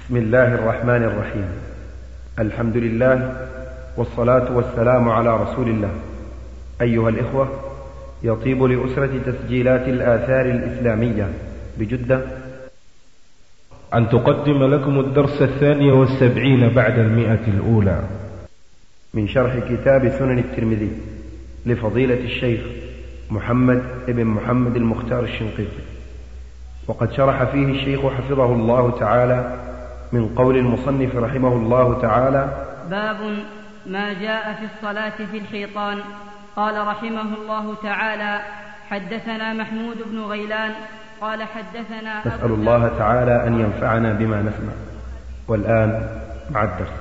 بسم الله الرحمن الرحيم. الحمد لله والصلاة والسلام على رسول الله. أيها الإخوة، يطيب لأسرة تسجيلات الآثار الإسلامية بجدة أن تقدم لكم الدرس 72 بعد 100 الأولى من شرح كتاب سنن الترمذي لفضيلة الشيخ محمد بن محمد المختار الشنقيطي، وقد شرح فيه الشيخ حفظه الله تعالى من قول المصنف رحمه الله تعالى: باب ما جاء في الصلاة في الحيطان. قال رحمه الله تعالى: حدثنا محمود بن غيلان قال حدثنا نسأل الله تعالى أن ينفعنا بما نسمع. والآن مع الدرس.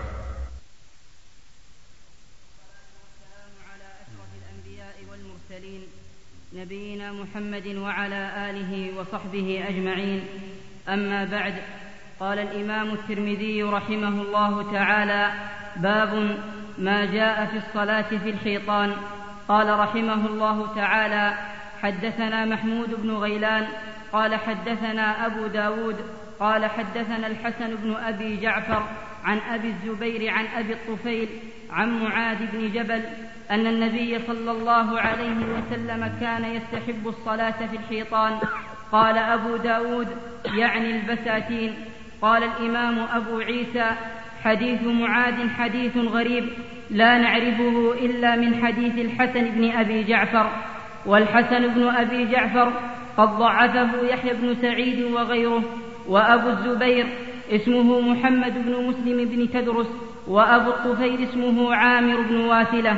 على أشرف الأنبياء والمرسلين نبينا محمد وعلى آله وصحبه أجمعين. أما بعد، قال الإمام الترمذي رحمه الله تعالى: باب ما جاء في الصلاة في الحيطان. قال رحمه الله تعالى: حدثنا محمود بن غيلان قال حدثنا أبو داود قال حدثنا الحسن بن أبي جعفر عن أبي الزبير عن أبي الطفيل عن معاذ بن جبل أن النبي صلى الله عليه وسلم كان يستحب الصلاة في الحيطان. قال أبو داود: يعني البساتين. قال الإمام أبو عيسى: حديث معاذ حديث غريب لا نعرفه إلا من حديث الحسن بن أبي جعفر، والحسن بن أبي جعفر قد ضعفه يحيى بن سعيد وغيره. وأبو الزبير اسمه محمد بن مسلم بن تدرس، وأبو الطفيل اسمه عامر بن واثلة.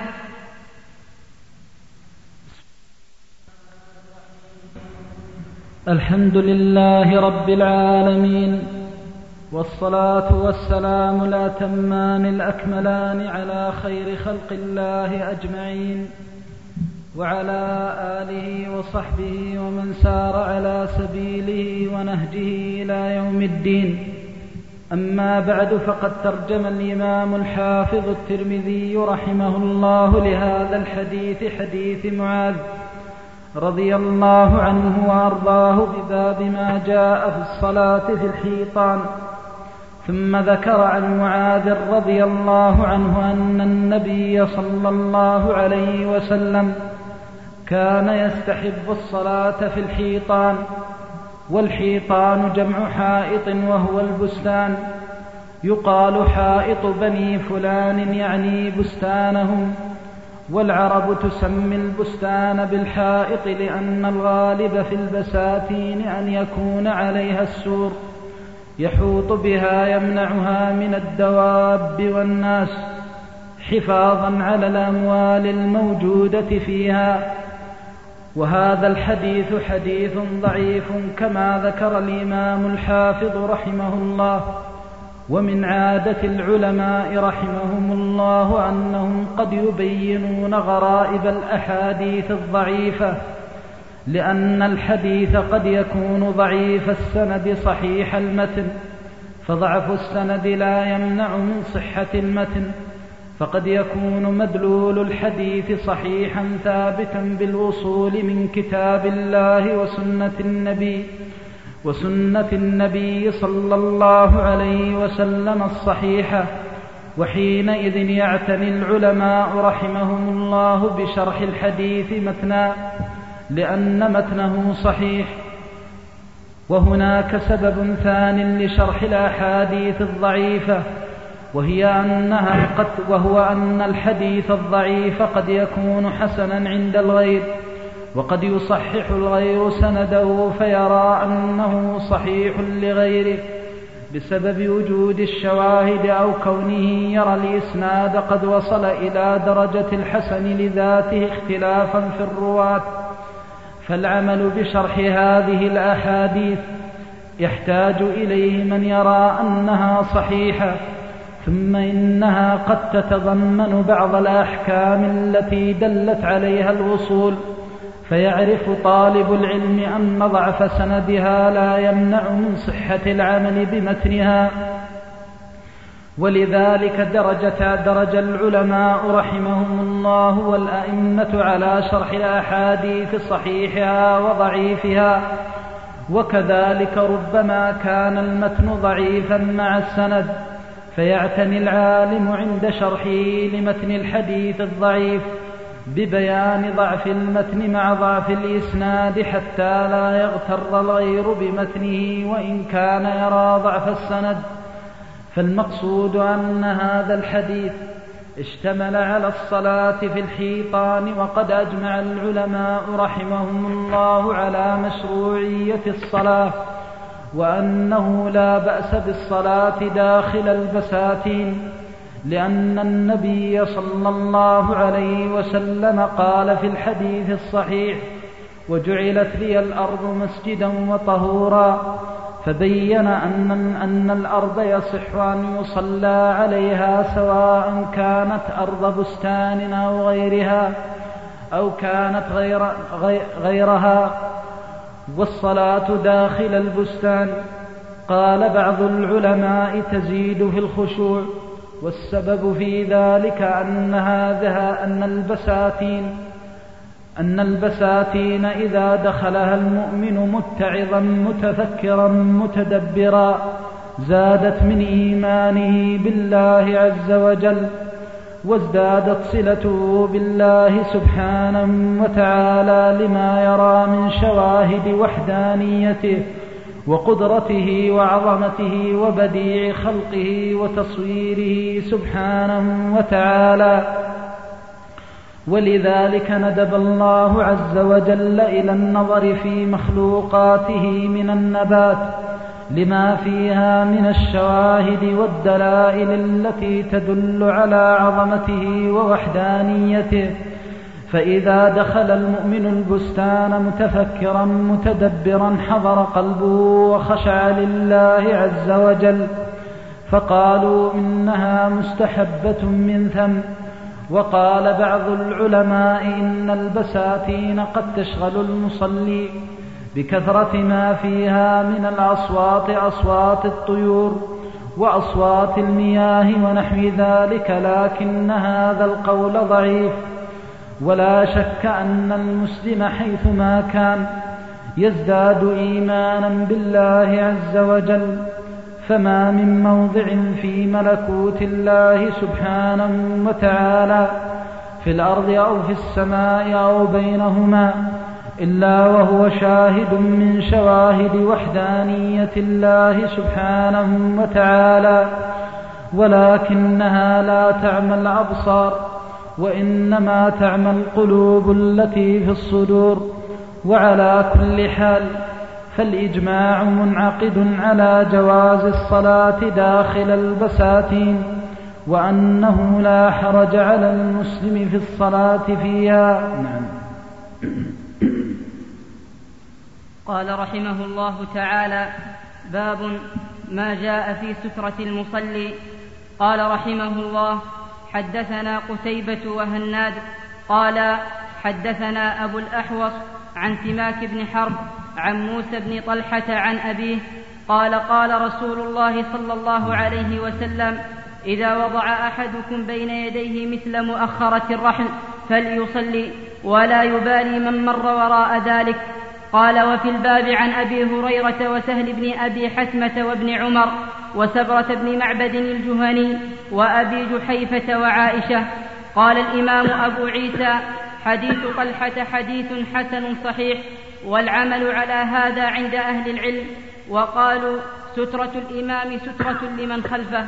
الحمد لله رب العالمين، والصلاة والسلام الأتمان الأكملان على خير خلق الله أجمعين، وعلى آله وصحبه ومن سار على سبيله ونهجه إلى يوم الدين. أما بعد، فقد ترجم الإمام الحافظ الترمذي رحمه الله لهذا الحديث، حديث معاذ رضي الله عنه وأرضاه، بباب ما جاء في الصلاة في الحيطان. ثم ذكر عن معاذ رضي الله عنه أن النبي صلى الله عليه وسلم كان يستحب الصلاة في الحيطان. والحيطان جمع حائط وهو البستان. يقال حائط بني فلان يعني بستانهم. والعرب تسمي البستان بالحائط لأن الغالب في البساتين أن يكون عليها السور يحوط بها يمنعها من الدواب والناس، حفاظا على الأموال الموجودة فيها. وهذا الحديث حديث ضعيف كما ذكر الإمام الحافظ رحمه الله. ومن عادة العلماء رحمهم الله أنهم قد يبينون غرائب الأحاديث الضعيفة، لأن الحديث قد يكون ضعيف السند صحيح المتن، فضعف السند لا يمنع من صحة المتن. فقد يكون مدلول الحديث صحيحا ثابتا بالوصول من كتاب الله وسنة النبي صلى الله عليه وسلم الصحيحة. وحينئذ يعتني العلماء رحمهم الله بشرح الحديث متنا، لأن متنه صحيح. وهناك سبب ثان لشرح الأحاديث الضعيفة، وهو أن الحديث الضعيف قد يكون حسنا عند الغير، وقد يصحح الغير سنده فيرى أنه صحيح لغيره بسبب وجود الشواهد، أو كونه يرى الإسناد قد وصل إلى درجة الحسن لذاته اختلافا في الرواة. فالعمل بشرح هذه الأحاديث يحتاج إليه من يرى أنها صحيحة، ثم إنها قد تتضمن بعض الأحكام التي دلت عليها الوصول، فيعرف طالب العلم أن ضعف سندها لا يمنع من صحة العمل بمتنها. ولذلك درج العلماء رحمهم الله والأئمة على شرح الأحاديث صحيحها وضعيفها، وكذلك ربما كان المتن ضعيفا مع السند، فيعتني العالم عند شرحه لمتن الحديث الضعيف ببيان ضعف المتن مع ضعف الإسناد حتى لا يغتر الغير بمتنه وإن كان يرى ضعف السند. فالمقصود أن هذا الحديث اشتمل على الصلاة في الحيطان، وقد أجمع العلماء رحمهم الله على مشروعية الصلاة، وأنه لا بأس بالصلاة داخل البساتين، لأن النبي صلى الله عليه وسلم قال في الحديث الصحيح: وجعلت لي الأرض مسجدا وطهورا، فبين أن الأرض يصح أن يصلى عليها سواء كانت أرض بستان أو غيرها أو كانت غيرها، والصلاة داخل البستان. قال بعض العلماء تزيد في الخشوع، والسبب في ذلك أن البساتين إذا دخلها المؤمن متعظا متفكرا متدبرا زادت من إيمانه بالله عز وجل، وازدادت صلته بالله سبحانه وتعالى لما يرى من شواهد وحدانيته وقدرته وعظمته وبديع خلقه وتصويره سبحانه وتعالى. ولذلك ندب الله عز وجل إلى النظر في مخلوقاته من النبات لما فيها من الشواهد والدلائل التي تدل على عظمته ووحدانيته. فإذا دخل المؤمن البستان متفكرا متدبرا حضر قلبه وخشع لله عز وجل، فقالوا إنها مستحبة من ثم. وقال بعض العلماء إن البساتين قد تشغل المصلي بكثرة ما فيها من الأصوات، أصوات الطيور وأصوات المياه ونحو ذلك، لكن هذا القول ضعيف. ولا شك أن المسلم حيثما كان يزداد إيمانا بالله عز وجل، فما من موضع في ملكوت الله سبحانه وتعالى في الأرض أو في السماء أو بينهما إلا وهو شاهد من شواهد وحدانية الله سبحانه وتعالى، ولكنها لا تعمى الأبصار، وإنما تعمى القلوب التي في الصدور. وعلى كل حال فالإجماع منعقد على جواز الصلاة داخل البساتين، وأنه لا حرج على المسلم في الصلاة فيها. نعم. قال رحمه الله تعالى: باب ما جاء في سترة المصلي. قال رحمه الله: حدثنا قتيبة وهناد قال حدثنا أبو الأحوص عن سماك بن حرب عن موسى بن طلحة عن أبيه قال: قال رسول الله صلى الله عليه وسلم: إذا وضع أحدكم بين يديه مثل مؤخرة الرحل فليصلي ولا يبالي من مر وراء ذلك. قال: وفي الباب عن أبي هريرة وسهل بن أبي حثمة وابن عمر وسبرة بن معبد الجهني وأبي جحيفة وعائشة. قال الإمام أبو عيسى: حديث طلحة حديث حسن صحيح، والعمل على هذا عند أهل العلم، وقالوا: سترة الإمام سترة لمن خلفه.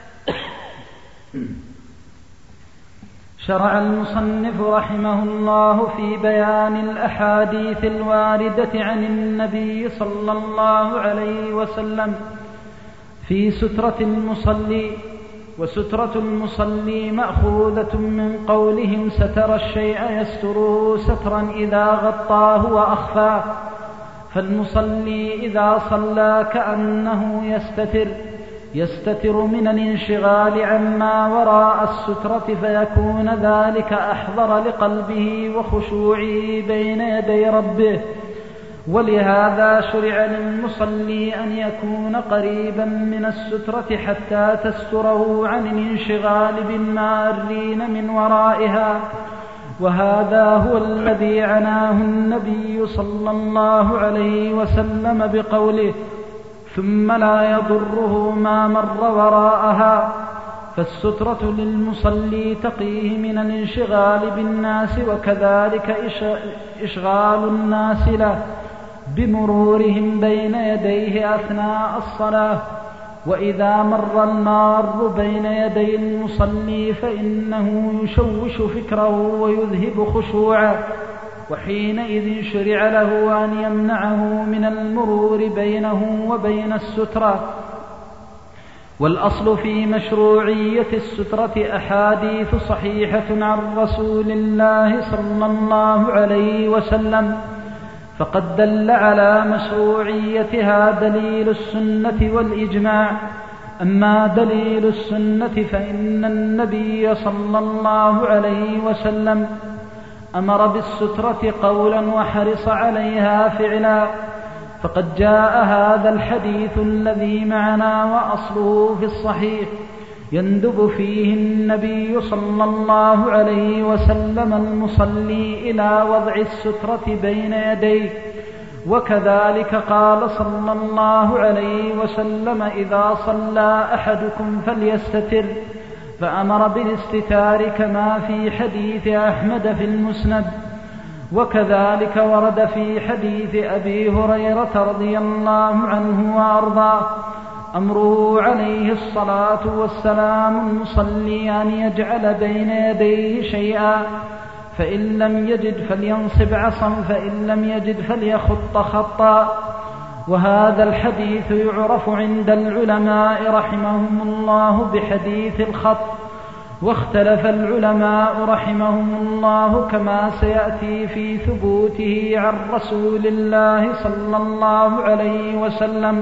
شرع المصنف رحمه الله في بيان الأحاديث الواردة عن النبي صلى الله عليه وسلم في سترة المصلي. وسترة المصلي مأخوذة من قولهم ستر الشيء يستره سترا إذا غطاه وأخفاه، فالمصلي إذا صلى كأنه يستتر من الانشغال عما وراء السترة، فيكون ذلك أحضر لقلبه وخشوعه بين يدي ربه. ولهذا شرع للمصلي أن يكون قريبا من السترة حتى تستره عن الانشغال بالمارين من ورائها، وهذا هو الذي عناه النبي صلى الله عليه وسلم بقوله: ثم لا يضره ما مر وراءها. فالسترة للمصلي تقيه من الانشغال بالناس، وكذلك إشغال الناس له بمرورهم بين يديه أثناء الصلاة. وإذا مر المار بين يدي المصلي فإنه يشوش فكره ويذهب خشوعه، وحينئذ شرع له أن يمنعه من المرور بينه وبين السترة. والأصل في مشروعية السترة أحاديث صحيحة عن رسول الله صلى الله عليه وسلم، فقد دل على مشروعيتها دليل السنة والإجماع. أما دليل السنة فإن النبي صلى الله عليه وسلم أمر بالسترة قولا وحرص عليها فعلا، فقد جاء هذا الحديث الذي معنا وأصله في الصحيح يندب فيه النبي صلى الله عليه وسلم المصلي إلى وضع السترة بين يديه. وكذلك قال صلى الله عليه وسلم: إذا صلى أحدكم فليستتر، فأمر بالاستتار كما في حديث أحمد في المسند. وكذلك ورد في حديث أبي هريرة رضي الله عنه وأرضاه أمره عليه الصلاة والسلام المصلي أن يجعل بين يديه شيئا، فإن لم يجد فلينصب عصا، فإن لم يجد فليخط خطا. وهذا الحديث يعرف عند العلماء رحمهم الله بحديث الخط. واختلف العلماء رحمهم الله كما سيأتي في ثبوته عن رسول الله صلى الله عليه وسلم.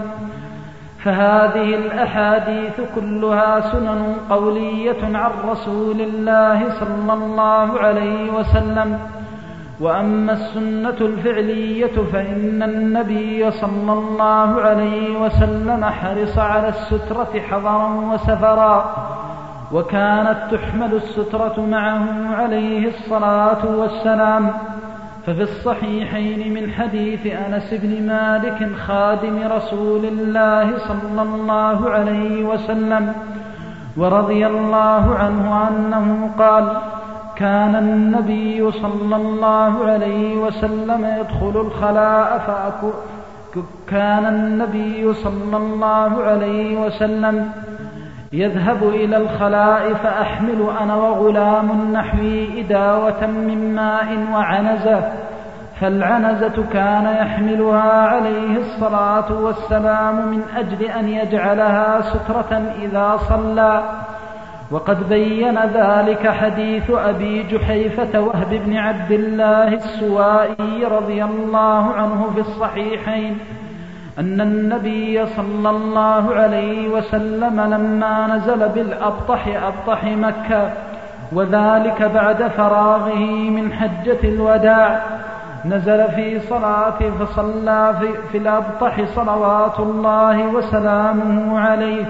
فهذه الأحاديث كلها سنن قولية عن رسول الله صلى الله عليه وسلم. وأما السنة الفعلية فإن النبي صلى الله عليه وسلم حرص على السترة حضرا وسفرا، وكانت تحمل السترة معه عليه الصلاة والسلام. ففي الصحيحين من حديث أنس بن مالك خادم رسول الله صلى الله عليه وسلم ورضي الله عنه أنه قال: كان النبي صلى الله عليه وسلم يدخل الخلاء كان النبي صلى الله عليه وسلم يذهب إلى الخلاء فأحمل أنا وغلام نحوي إداوة من ماء وعنزة، فالعنزة كان يحملها عليه الصلاة والسلام من أجل أن يجعلها سترة إذا صلى. وقد بين ذلك حديث أبي جحيفة وهب بن عبد الله السوائي رضي الله عنه في الصحيحين أن النبي صلى الله عليه وسلم لما نزل أبطح مكة، وذلك بعد فراغه من حجة الوداع، نزل في صلاة فصلى في الأبطح صلوات الله وسلامه عليه.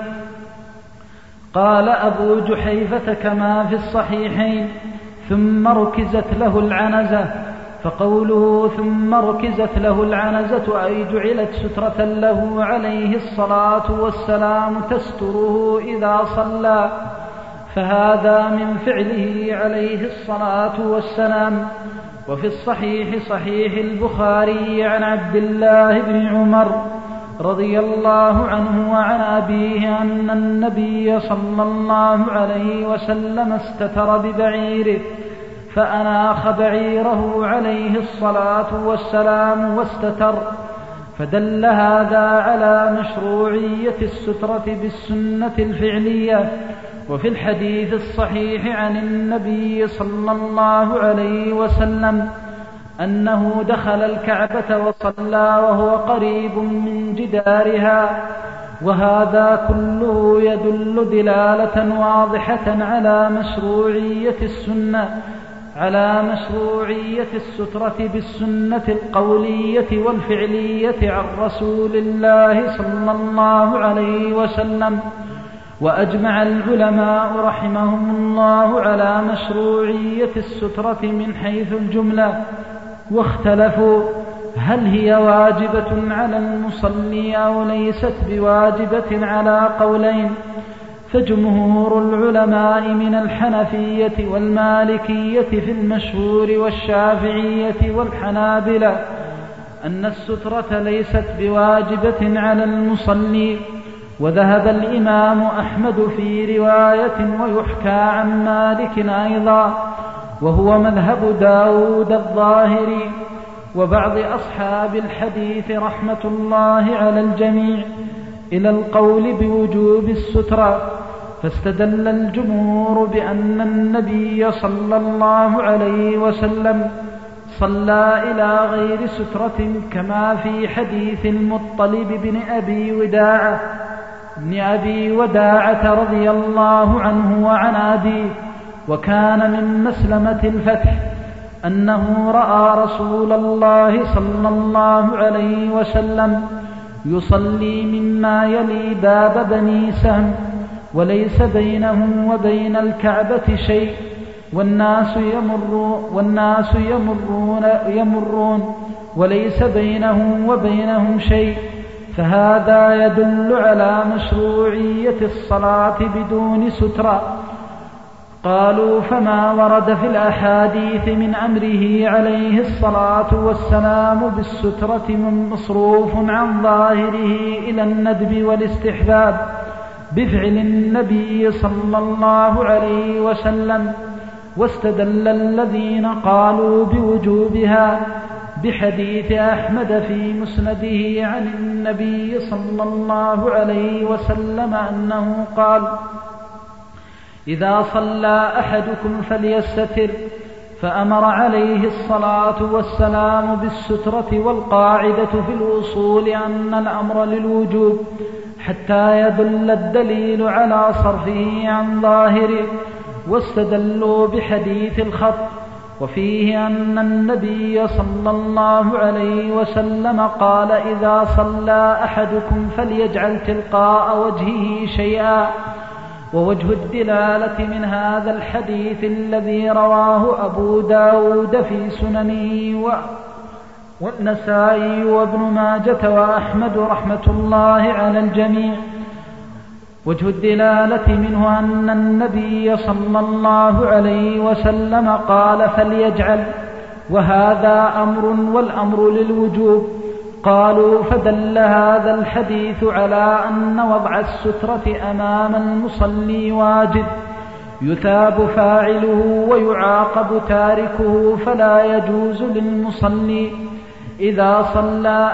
قال أبو جحيفة كما في الصحيحين: ثم ركزت له العنزة. فقوله ثم ركزت له العنزة أي جعلت سترة له عليه الصلاة والسلام تستره إذا صلى، فهذا من فعله عليه الصلاة والسلام. وفي الصحيح صحيح البخاري عن عبد الله بن عمر رضي الله عنه وعن أبيه أن النبي صلى الله عليه وسلم استتر ببعيره فأناخ بعيره عليه الصلاة والسلام واستتر، فدل هذا على مشروعية السترة بالسنة الفعلية. وفي الحديث الصحيح عن النبي صلى الله عليه وسلم أنه دخل الكعبة وصلى وهو قريب من جدارها، وهذا كله يدل دلالة واضحة على مشروعية السترة بالسنة القولية والفعلية عن رسول الله صلى الله عليه وسلم. وأجمع العلماء رحمهم الله على مشروعية السترة من حيث الجملة، واختلفوا هل هي واجبة على المصلي أو ليست بواجبة على قولين. فجمهور العلماء من الحنفية والمالكية في المشهور والشافعية والحنابلة أن السترة ليست بواجبة على المصلي. وذهب الإمام أحمد في رواية ويحكى عن مالك أيضا، وهو مذهب داود الظاهري وبعض أصحاب الحديث رحمة الله على الجميع إلى القول بوجوب السترة. فاستدل الجمهور بأن النبي صلى الله عليه وسلم صلى إلى غير سترة، كما في حديث المطلب بن أبي وداعة رضي الله عنه وعن أبيه، وكان من مسلمة الفتح أنه رأى رسول الله صلى الله عليه وسلم يصلي مما يلي باب بني سهم، وليس بينه وبين الكعبة شيء، والناس يمرون وليس بينه وبينهم شيء، فهذا يدل على مشروعية الصلاة بدون سترة. قالوا فما ورد في الأحاديث من أمره عليه الصلاة والسلام بالسترة مصروف عن ظاهره إلى الندب والاستحباب بفعل النبي صلى الله عليه وسلم. واستدل الذين قالوا بوجوبها بحديث أحمد في مسنده عن النبي صلى الله عليه وسلم أنه قال: إذا صلى أحدكم فليستتر، فأمر عليه الصلاة والسلام بالسترة. والقاعدة في الأصول أن الأمر للوجوب حتى يدل الدليل على صرفه عن ظاهره. واستدلوا بحديث الخط، وفيه أن النبي صلى الله عليه وسلم قال: إذا صلى أحدكم فليجعل تلقاء وجهه شيئا. ووجه الدلالة من هذا الحديث الذي رواه أبو داود في سننه والنسائي وابن ماجة وأحمد رحمة الله على الجميع، وجه الدلالة منه أن النبي صلى الله عليه وسلم قال: فليجعل، وهذا أمر والأمر للوجوب. قالوا: فدل هذا الحديث على أن وضع السترة أمام المصلي واجب يثاب فاعله ويعاقب تاركه، فلا يجوز للمصلي إذا صلى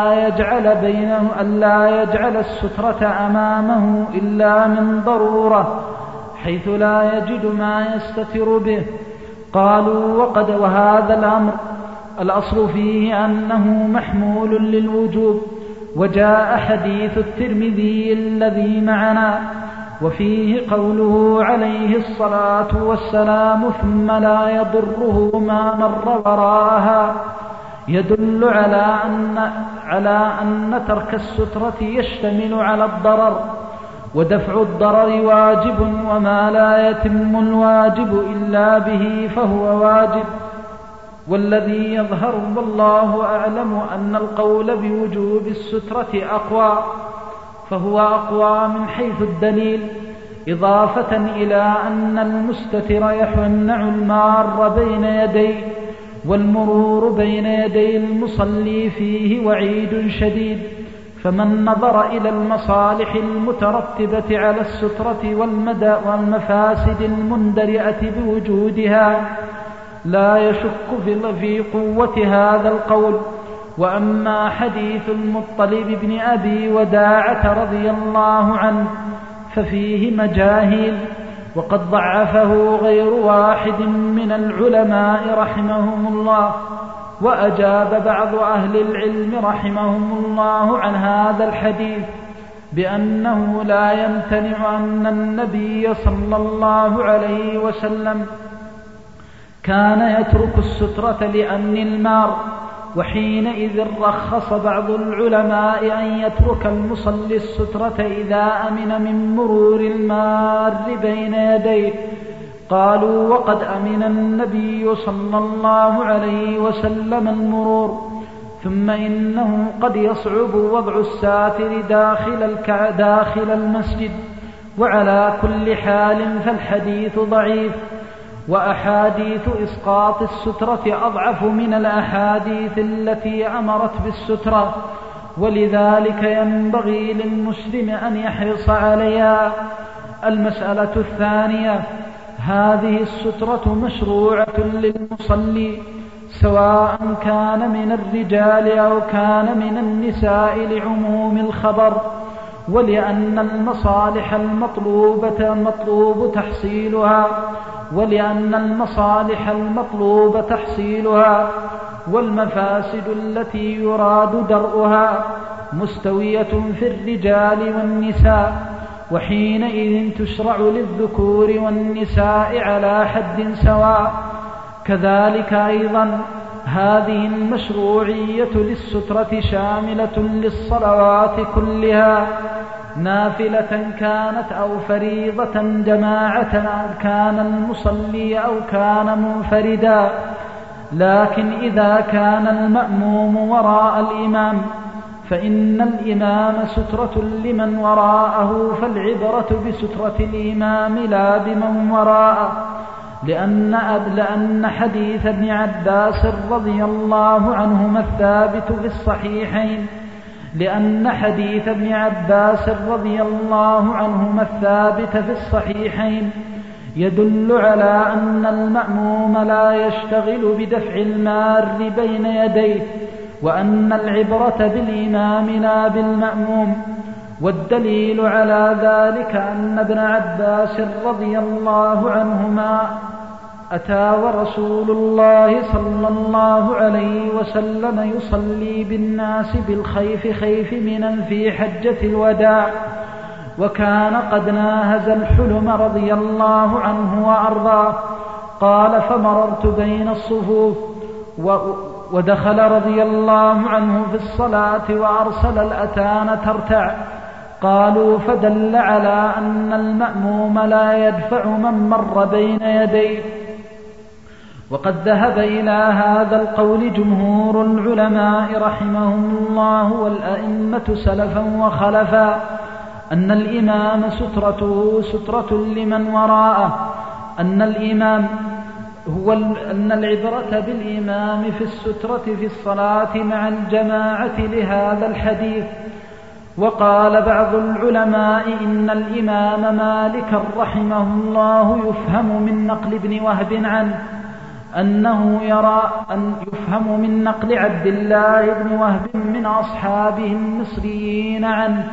ألا يجعل السترة أمامه إلا من ضرورة، حيث لا يجد ما يستتر به. قالوا: وهذا الأمر الأصل فيه أنه محمول للوجوب. وجاء حديث الترمذي الذي معنا وفيه قوله عليه الصلاة والسلام: ثم لا يضره ما مر وراءها، يدل على أن ترك السترة يشتمل على الضرر، ودفع الضرر واجب، وما لا يتم الواجب إلا به فهو واجب. والذي يظهر والله أعلم أن القول بوجوب السترة أقوى، فهو أقوى من حيث الدليل، إضافة إلى أن المستتر يمنع المار بين يديه، والمرور بين يدي المصلي فيه وعيد شديد. فمن نظر إلى المصالح المترتبة على السترة والمفاسد المندرئة بوجودها لا يشك في قوة هذا القول. وأما حديث المطلب بن أبي وداعة رضي الله عنه ففيه مجاهيل، وقد ضعفه غير واحد من العلماء رحمهم الله. وأجاب بعض أهل العلم رحمهم الله عن هذا الحديث بأنه لا يمتنع أن النبي صلى الله عليه وسلم كان يترك السترة لأمن المار، وحينئذ رخص بعض العلماء أن يترك المصلي السترة إذا أمن من مرور المار بين يديه. قالوا وقد أمن النبي صلى الله عليه وسلم المرور، ثم إنه قد يصعب وضع الساتر داخل المسجد، وعلى كل حال فالحديث ضعيف، وأحاديث إسقاط السترة أضعف من الأحاديث التي أمرت بالسترة، ولذلك ينبغي للمسلم أن يحرص عليها. المسألة الثانية: هذه السترة مشروعة للمصلي سواء كان من الرجال أو كان من النساء لعموم الخبر، ولأن المصالح المطلوب تحصيلها والمفاسد التي يراد درءها مستوية في الرجال والنساء، وحينئذ تشرع للذكور والنساء على حد سواء. كذلك أيضا هذه المشروعية للسترة شاملة للصلوات كلها، نافلة كانت أو فريضة، جماعة كان المصلي أو كان منفردا. لكن إذا كان المأموم وراء الإمام فإن الإمام سترة لمن وراءه، فالعبرة بسترة الإمام لا بمن وراءه، لأن حديث ابن عباس رضي الله عنهما الثابت في الصحيحين يدل على أن المأموم لا يشتغل بدفع المار بين يديه، وأن العبرة بالإمام لا بالمأموم. والدليل على ذلك أن ابن عباس رضي الله عنهما أتى ورسول الله صلى الله عليه وسلم يصلي بالناس بالخيف خيف منى في حجة الوداع، وكان قد ناهز الحلم رضي الله عنه وأرضاه. قال: فمررت بين الصفوف ودخل رضي الله عنه في الصلاة وأرسل الأتان ترتع. قالوا: فدل على أن المأموم لا يدفع من مر بين يديه. وقد ذهب إلى هذا القول جمهور العلماء رحمهم الله والأئمة سلفا وخلفا، أن الإمام سترته سترة لمن وراءه، أن العبرة بالإمام في السترة في الصلاة مع الجماعة لهذا الحديث. وقال بعض العلماء إن الإمام مالك رحمه الله يفهم من نقل ابن وهب عنه أنه يرى أن يفهم من نقل عبد الله بن وهب من أصحابه المصريين عنه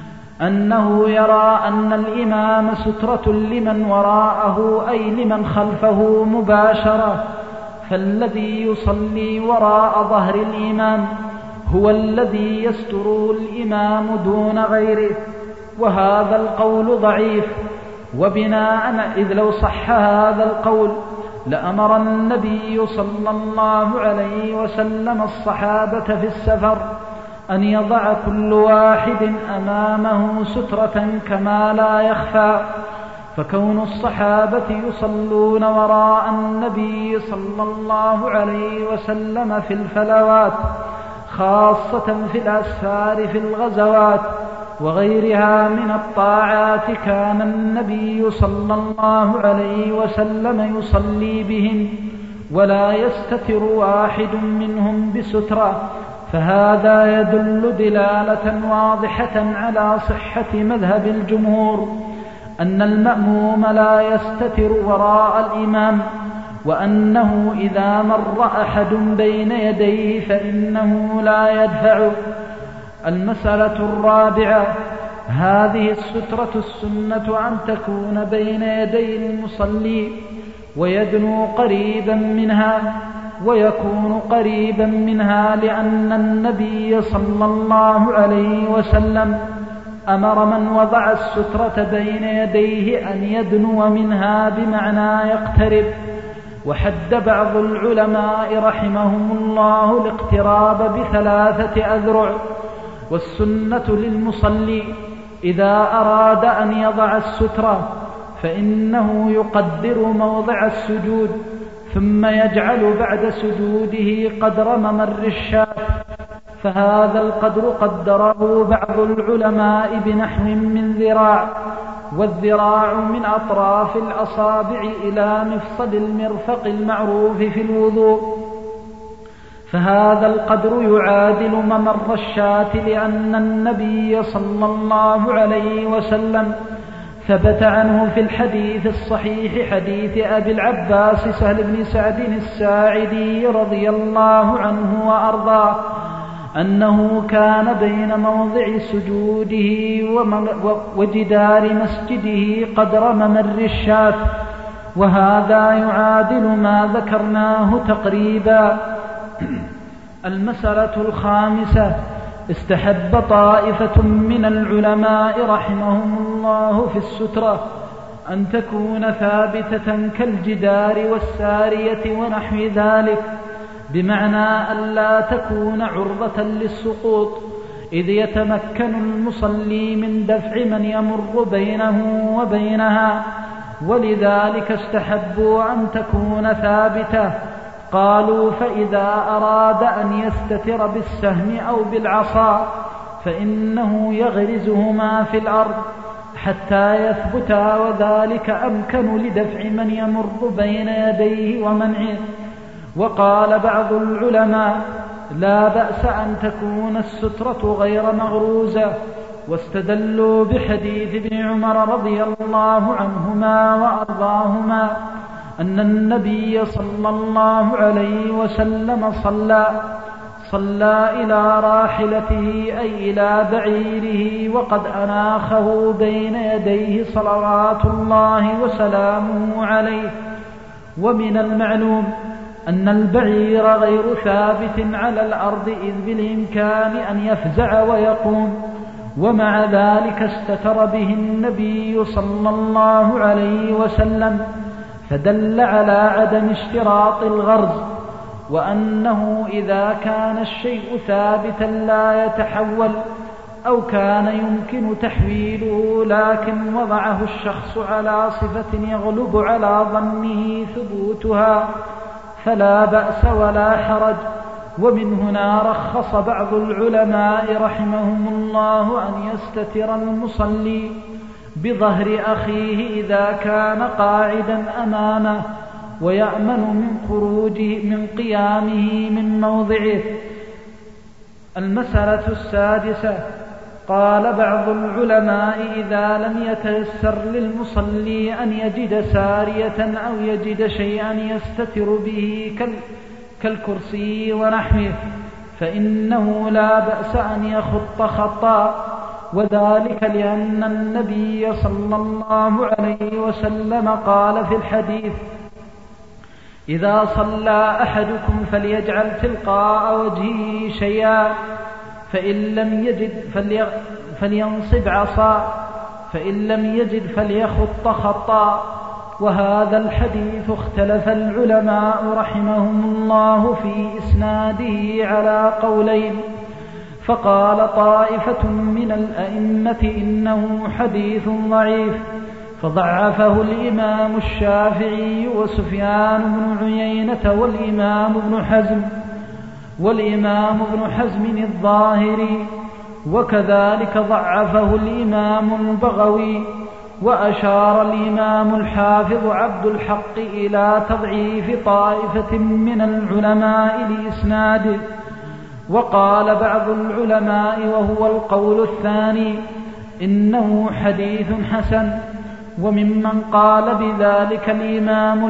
أنه يرى أن الإمام سترة لمن وراءه، أي لمن خلفه مباشرة، فالذي يصلي وراء ظهر الإمام هو الذي يستر الإمام دون غيره. وهذا القول ضعيف، وبناء إذ لو صح هذا القول لأمر النبي صلى الله عليه وسلم الصحابة في السفر أن يضع كل واحد أمامه سترة كما لا يخفى، فكون الصحابة يصلون وراء النبي صلى الله عليه وسلم في الفلوات، خاصة في الأسفار في الغزوات وغيرها من الطاعات، كان النبي صلى الله عليه وسلم يصلي بهم ولا يستتر واحد منهم بسترة، فهذا يدل دلالة واضحة على صحة مذهب الجمهور أن المأموم لا يستتر وراء الإمام، وأنه إذا مر أحد بين يديه فإنه لا يدفع. المسألة الرابعة: هذه السترة السنة أن تكون بين يدي المصلي ويدنو قريبا منها، ويكون قريبا منها لأن النبي صلى الله عليه وسلم أمر من وضع السترة بين يديه أن يدنو منها، بمعنى يقترب. وحد بعض العلماء رحمهم الله الاقتراب ب3 أذرع. والسنة للمصلي إذا أراد أن يضع السترة فإنه يقدر موضع السجود ثم يجعل بعد سجوده قدر ممر الشاة، فهذا القدر قدره بعض العلماء بنحو من ذراع، والذراع من أطراف الأصابع إلى مفصل المرفق المعروف في الوضوء، فهذا القدر يعادل ممر الشاة، لأن النبي صلى الله عليه وسلم ثبت عنه في الحديث الصحيح حديث أبي العباس سهل بن سعد الساعدي رضي الله عنه وأرضاه أنه كان بين موضع سجوده وجدار مسجده قدر ممر الشاة، وهذا يعادل ما ذكرناه تقريبا. المسألة 5: استحب طائفة من العلماء رحمهم الله في السترة أن تكون ثابتة كالجدار والسارية ونحو ذلك، بمعنى أن لا تكون عرضة للسقوط، إذ يتمكن المصلي من دفع من يمر بينه وبينها، ولذلك استحبوا أن تكون ثابتة. قالوا: فإذا أراد أن يستتر بالسهم أو بالعصا فإنه يغرزهما في الأرض حتى يثبتا، وذلك أمكن لدفع من يمر بين يديه ومنعه. وقال بعض العلماء: لا بأس أن تكون السترة غير مغروزة، واستدلوا بحديث ابن عمر رضي الله عنهما وأرضاهما أن النبي صلى الله عليه وسلم صلى إلى راحلته أي إلى بعيره وقد أناخه بين يديه صلوات الله وسلامه عليه. ومن المعلوم أن البعير غير ثابت على الأرض، إذ بالإمكان أن يفزع ويقوم، ومع ذلك استتر به النبي صلى الله عليه وسلم، فدل على عدم اشتراط الغرز، وأنه إذا كان الشيء ثابتا لا يتحول أو كان يمكن تحويله لكن وضعه الشخص على صفة يغلب على ظنه ثبوتها فلا بأس ولا حرج. ومن هنا رخص بعض العلماء رحمهم الله أن يستتر المصلي بظهر أخيه إذا كان قاعدا أمامه ويأمن من خروجه من قيامه من موضعه. المسألة 6: قال بعض العلماء: إذا لم يتيسر للمصلي أن يجد سارية أو يجد شيئا يستتر به كالكرسي ونحوه فإنه لا بأس أن يخط خطا، وذلك لأن النبي صلى الله عليه وسلم قال في الحديث: إذا صلى أحدكم فليجعل تلقاء وجهه شيئا، فإن لم يجد فلينصب عصا، فإن لم يجد فليخط خطا. وهذا الحديث اختلف العلماء رحمهم الله في إسناده على قولين، فقال طائفة من الأئمة إنه حديث ضعيف، فضعفه الإمام الشافعي وسفيان بن عيينة والإمام ابن حزم الظاهري، وكذلك ضعفه الإمام البغوي. وأشار الإمام الحافظ عبد الحق إلى تضعيف طائفة من العلماء لإسناده. وقال بعض العلماء وهو القول الثاني إنه حديث حسن، وممن قال بذلك الإمام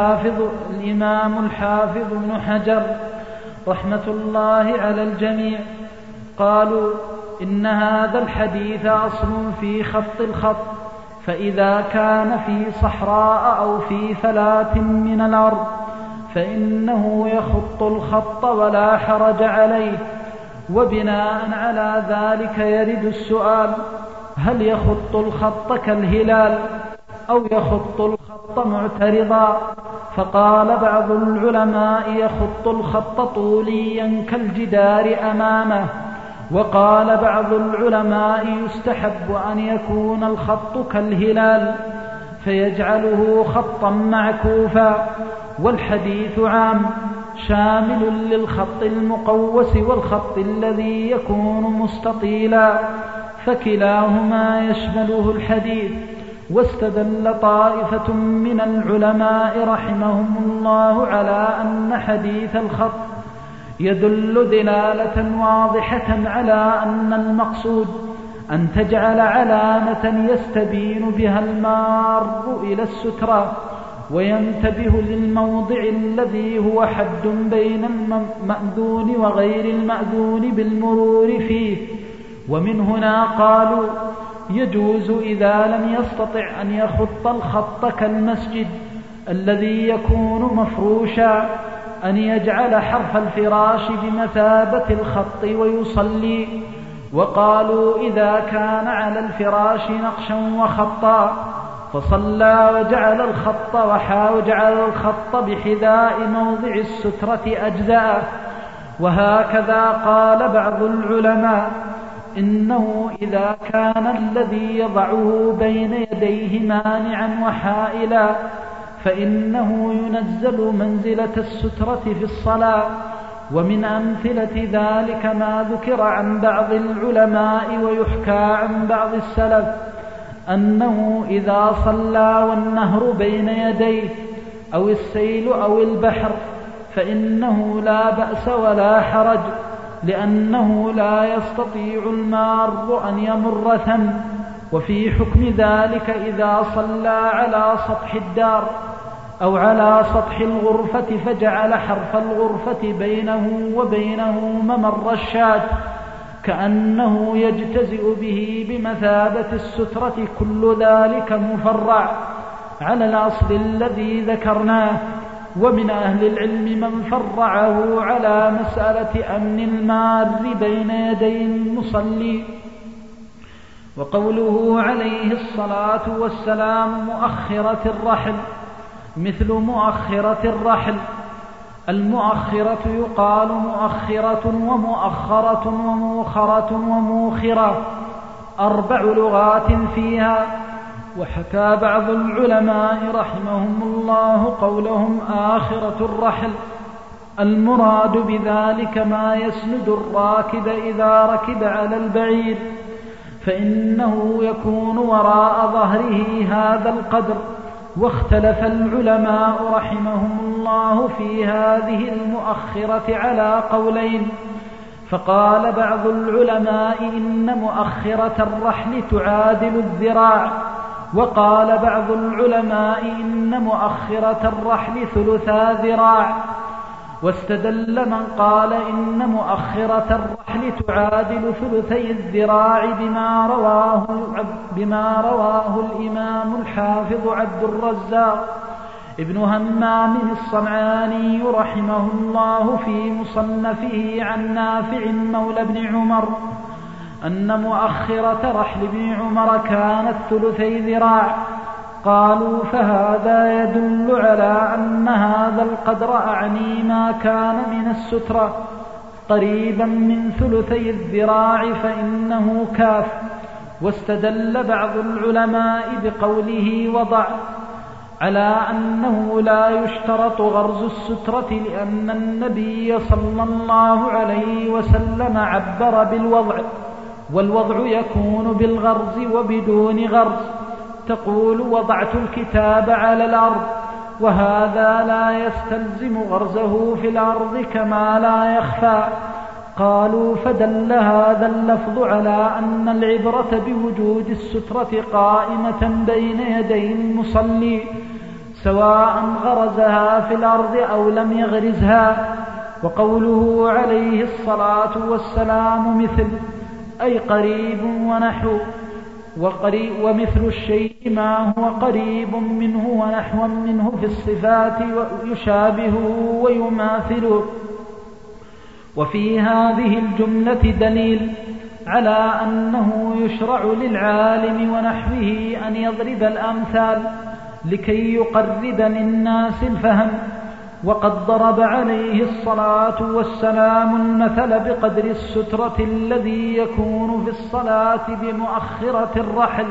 الحافظ ابن حجر رحمة الله على الجميع. قالوا إن هذا الحديث أصل في خط الخط، فإذا كان في صحراء أو في فلاة من الأرض فإنه يخط الخط ولا حرج عليه. وبناء على ذلك يرد السؤال: هل يخط الخط كالهلال أو يخط الخط معترضا؟ فقال بعض العلماء يخط الخط طوليا كالجدار أمامه، وقال بعض العلماء يستحب أن يكون الخط كالهلال فيجعله خطا معكوفا. والحديث عام شامل للخط المقوس والخط الذي يكون مستطيلا، فكلاهما يشمله الحديث. واستدل طائفة من العلماء رحمهم الله على أن حديث الخط يدل دلالة واضحة على أن المقصود أن تجعل علامة يستبين بها المار إلى السترة وينتبه للموضع الذي هو حد بين المأذون وغير المأذون بالمرور فيه. ومن هنا قالوا يجوز إذا لم يستطع أن يخط الخط كالمسجد الذي يكون مفروشا أن يجعل حرف الفراش بمثابة الخط ويصلي. وقالوا إذا كان على الفراش نقشا وخطا فصلى وجعل الخط بحذاء موضع السترة أجزاء. وهكذا قال بعض العلماء إنه إذا كان الذي يضعه بين يديه مانعا وحائلا فإنه ينزل منزلة السترة في الصلاة. ومن أمثلة ذلك ما ذكر عن بعض العلماء ويحكى عن بعض السلف أنه إذا صلى والنهر بين يديه أو السيل أو البحر فإنه لا بأس ولا حرج، لأنه لا يستطيع المار أن يمر ثم. وفي حكم ذلك إذا صلى على سطح الدار أو على سطح الغرفة فجعل حرف الغرفة بينه وبينه ممر الشاة كأنه يجتزئ به بمثابة السترة، كل ذلك مفرع على الأصل الذي ذكرناه. ومن أهل العلم من فرعه على مسألة أمن المار بين يدي المصلي. وقوله عليه الصلاة والسلام مؤخرة الرحل مثل مؤخرة الرحل. المؤخرة يقال مؤخرة ومؤخرة ومؤخرة ومؤخرة، 4 لغات فيها. وحكى بعض العلماء رحمهم الله قولهم آخرة الرحل المراد بذلك ما يسند الراكب إذا ركب على البعير، فإنه يكون وراء ظهره هذا القدر. واختلف العلماء رحمهم الله في هذه المؤخرة على قولين، فقال بعض العلماء إن مؤخرة الرحل تعادل الذراع، وقال بعض العلماء إن مؤخرة الرحل 3 ذراع. واستدل من قال إن مؤخرة الرحل تعادل 2 الذراع بما رواه الإمام الحافظ عبد الرزاق ابن همام الصنعاني رحمه الله في مصنفه عن نافع مولى بن عمر أن مؤخرة رحل ابن عمر كانت 2 ذراع. قالوا فهذا يدل على أن هذا القدر أعني ما كان من السترة قريبا من 2 الذراع فإنه كاف. واستدل بعض العلماء بقوله وضع على أنه لا يشترط غرز السترة، لأن النبي صلى الله عليه وسلم عبر بالوضع، والوضع يكون بالغرز وبدون غرز. تقول وضعت الكتاب على الأرض، وهذا لا يستلزم غرزه في الأرض كما لا يخفى. قالوا فدل هذا اللفظ على أن العبرة بوجود السترة قائمة بين يدي المصلي سواء غرزها في الأرض أو لم يغرزها. وقوله عليه الصلاة والسلام مثل أي قريب ونحو، ومثل الشيء ما هو قريب منه ونحو منه في الصفات ويشابهه ويماثله. وفي هذه الجملة دليل على أنه يشرع للعالم ونحوه أن يضرب الأمثال لكي يقرب للناس الفهم. وقد ضرب عليه الصلاة والسلام المثل بقدر السترة الذي يكون في الصلاة بمؤخرة الرحل،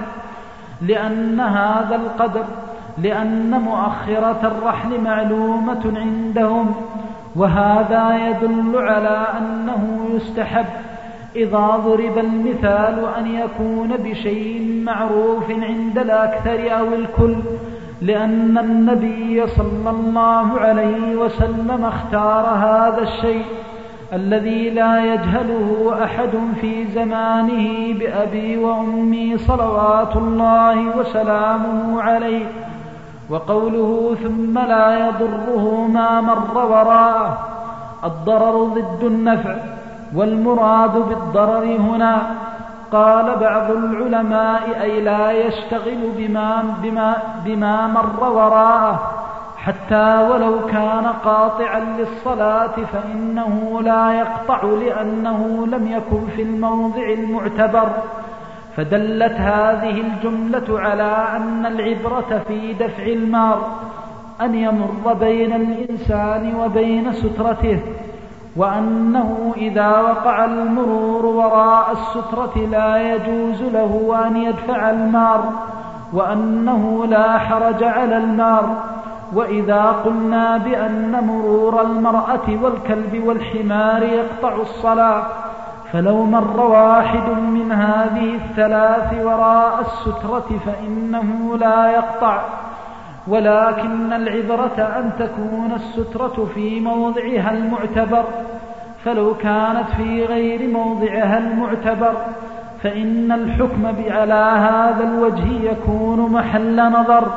لأن مؤخرة الرحل معلومة عندهم، وهذا يدل على أنه يستحب إذا ضرب المثال أن يكون بشيء معروف عند الأكثر أو الكل، لأن النبي صلى الله عليه وسلم اختار هذا الشيء الذي لا يجهله أحد في زمانه بأبي وأمي صلوات الله وسلامه عليه. وقوله ثم لا يضره ما مر وراءه، الضرر ضد النفع، والمراد بالضرر هنا قال بعض العلماء أي لا يشتغل بما مر وراءه حتى ولو كان قاطعا للصلاة فإنه لا يقطع لأنه لم يكن في الموضع المعتبر. فدلت هذه الجملة على أن العبرة في دفع المار أن يمر بين الإنسان وبين سترته، وأنه إذا وقع المرور وراء السترة لا يجوز له أن يدفع المار، وأنه لا حرج على المار. وإذا قلنا بأن مرور المرأة والكلب والحمار يقطع الصلاة، فلو مر واحد من هذه الثلاث وراء السترة فإنه لا يقطع، ولكن العبرة أن تكون السترة في موضعها المعتبر، فلو كانت في غير موضعها المعتبر فإن الحكم على هذا الوجه يكون محل نظر.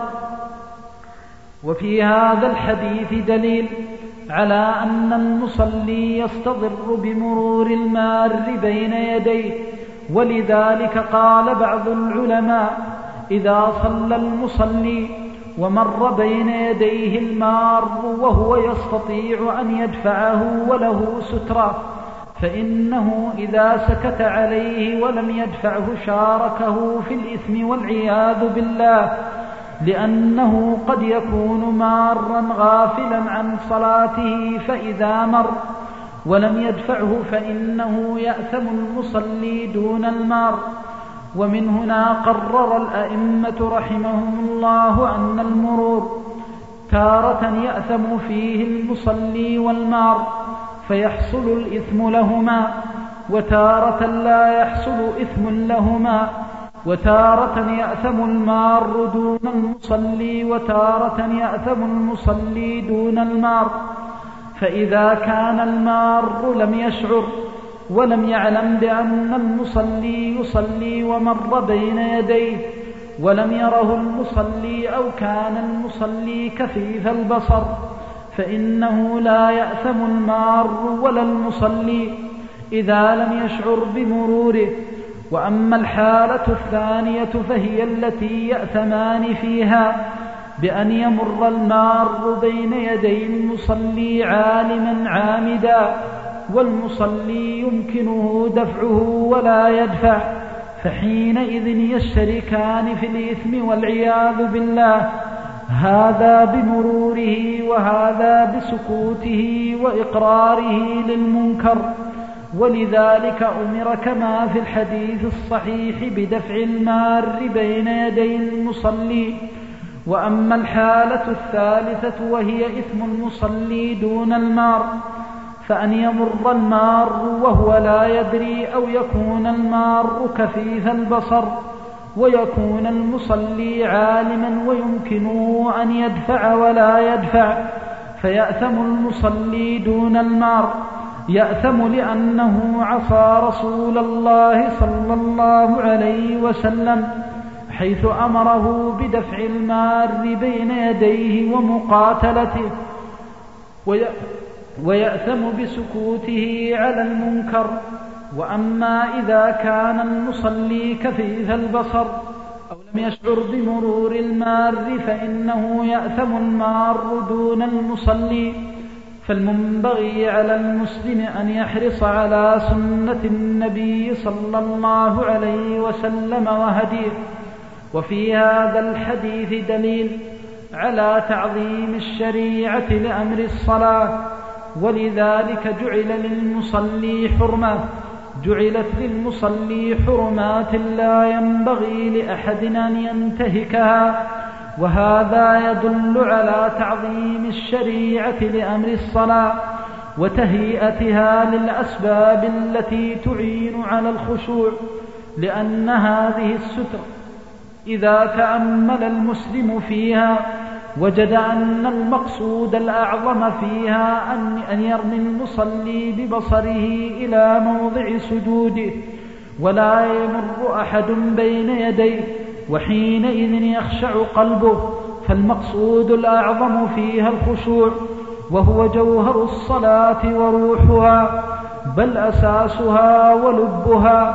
وفي هذا الحديث دليل على أن المصلي يستضر بمرور المار بين يديه، ولذلك قال بعض العلماء إذا صلى المصلي ومر بين يديه المار وهو يستطيع أن يدفعه وله سترة فإنه إذا سكت عليه ولم يدفعه شاركه في الإثم والعياذ بالله، لأنه قد يكون مارا غافلا عن صلاته فإذا مر ولم يدفعه فإنه يأثم المصلي دون المار. ومن هنا قرر الأئمة رحمهم الله أن المرور تارة يأثم فيه المصلي والمار فيحصل الإثم لهما، وتارة لا يحصل إثم لهما، وتارة يأثم المار دون المصلي، وتارة يأثم المصلي دون المار. فإذا كان المار لم يشعر ولم يعلم بأن المصلي يصلي ومر بين يديه ولم يره المصلي أو كان المصلي كفيف البصر فإنه لا يأثم المار ولا المصلي إذا لم يشعر بمروره. وأما الحالة الثانية فهي التي يأثمان فيها بأن يمر المار بين يدي المصلي عالما عامدا والمصلي يمكنه دفعه ولا يدفع، فحينئذ يشتركان في الإثم والعياذ بالله، هذا بمروره وهذا بسكوته وإقراره للمنكر. ولذلك أمر كما في الحديث الصحيح بدفع المار بين يدي المصلي. وأما الحالة الثالثة وهي إثم المصلي دون المار فأن يمر المار وهو لا يدري أو يكون المار كفيف البصر ويكون المصلي عالما ويمكنه أن يدفع ولا يدفع فيأثم المصلي دون المار. يأثم لأنه عصى رسول الله صلى الله عليه وسلم حيث أمره بدفع المار بين يديه ومقاتلته، ويأثم بسكوته على المنكر. وأما إذا كان المصلي كفيف البصر أو لم يشعر بمرور المار فإنه يأثم المار دون المصلي. فالمنبغي على المسلم أن يحرص على سنة النبي صلى الله عليه وسلم وهديه. وفي هذا الحديث دليل على تعظيم الشريعة لأمر الصلاة، ولذلك جعلت للمصلي حرمات لا ينبغي لأحد أن ينتهكها، وهذا يدل على تعظيم الشريعة لأمر الصلاة وتهيئتها للأسباب التي تعين على الخشوع، لأن هذه الستر إذا تأمل المسلم فيها وجد أن المقصود الأعظم فيها أن يرمي المصلي ببصره إلى موضع سجوده ولا يمر أحد بين يديه، وحينئذ يخشع قلبه، فالمقصود الأعظم فيها الخشوع، وهو جوهر الصلاة وروحها، بل أساسها ولبها.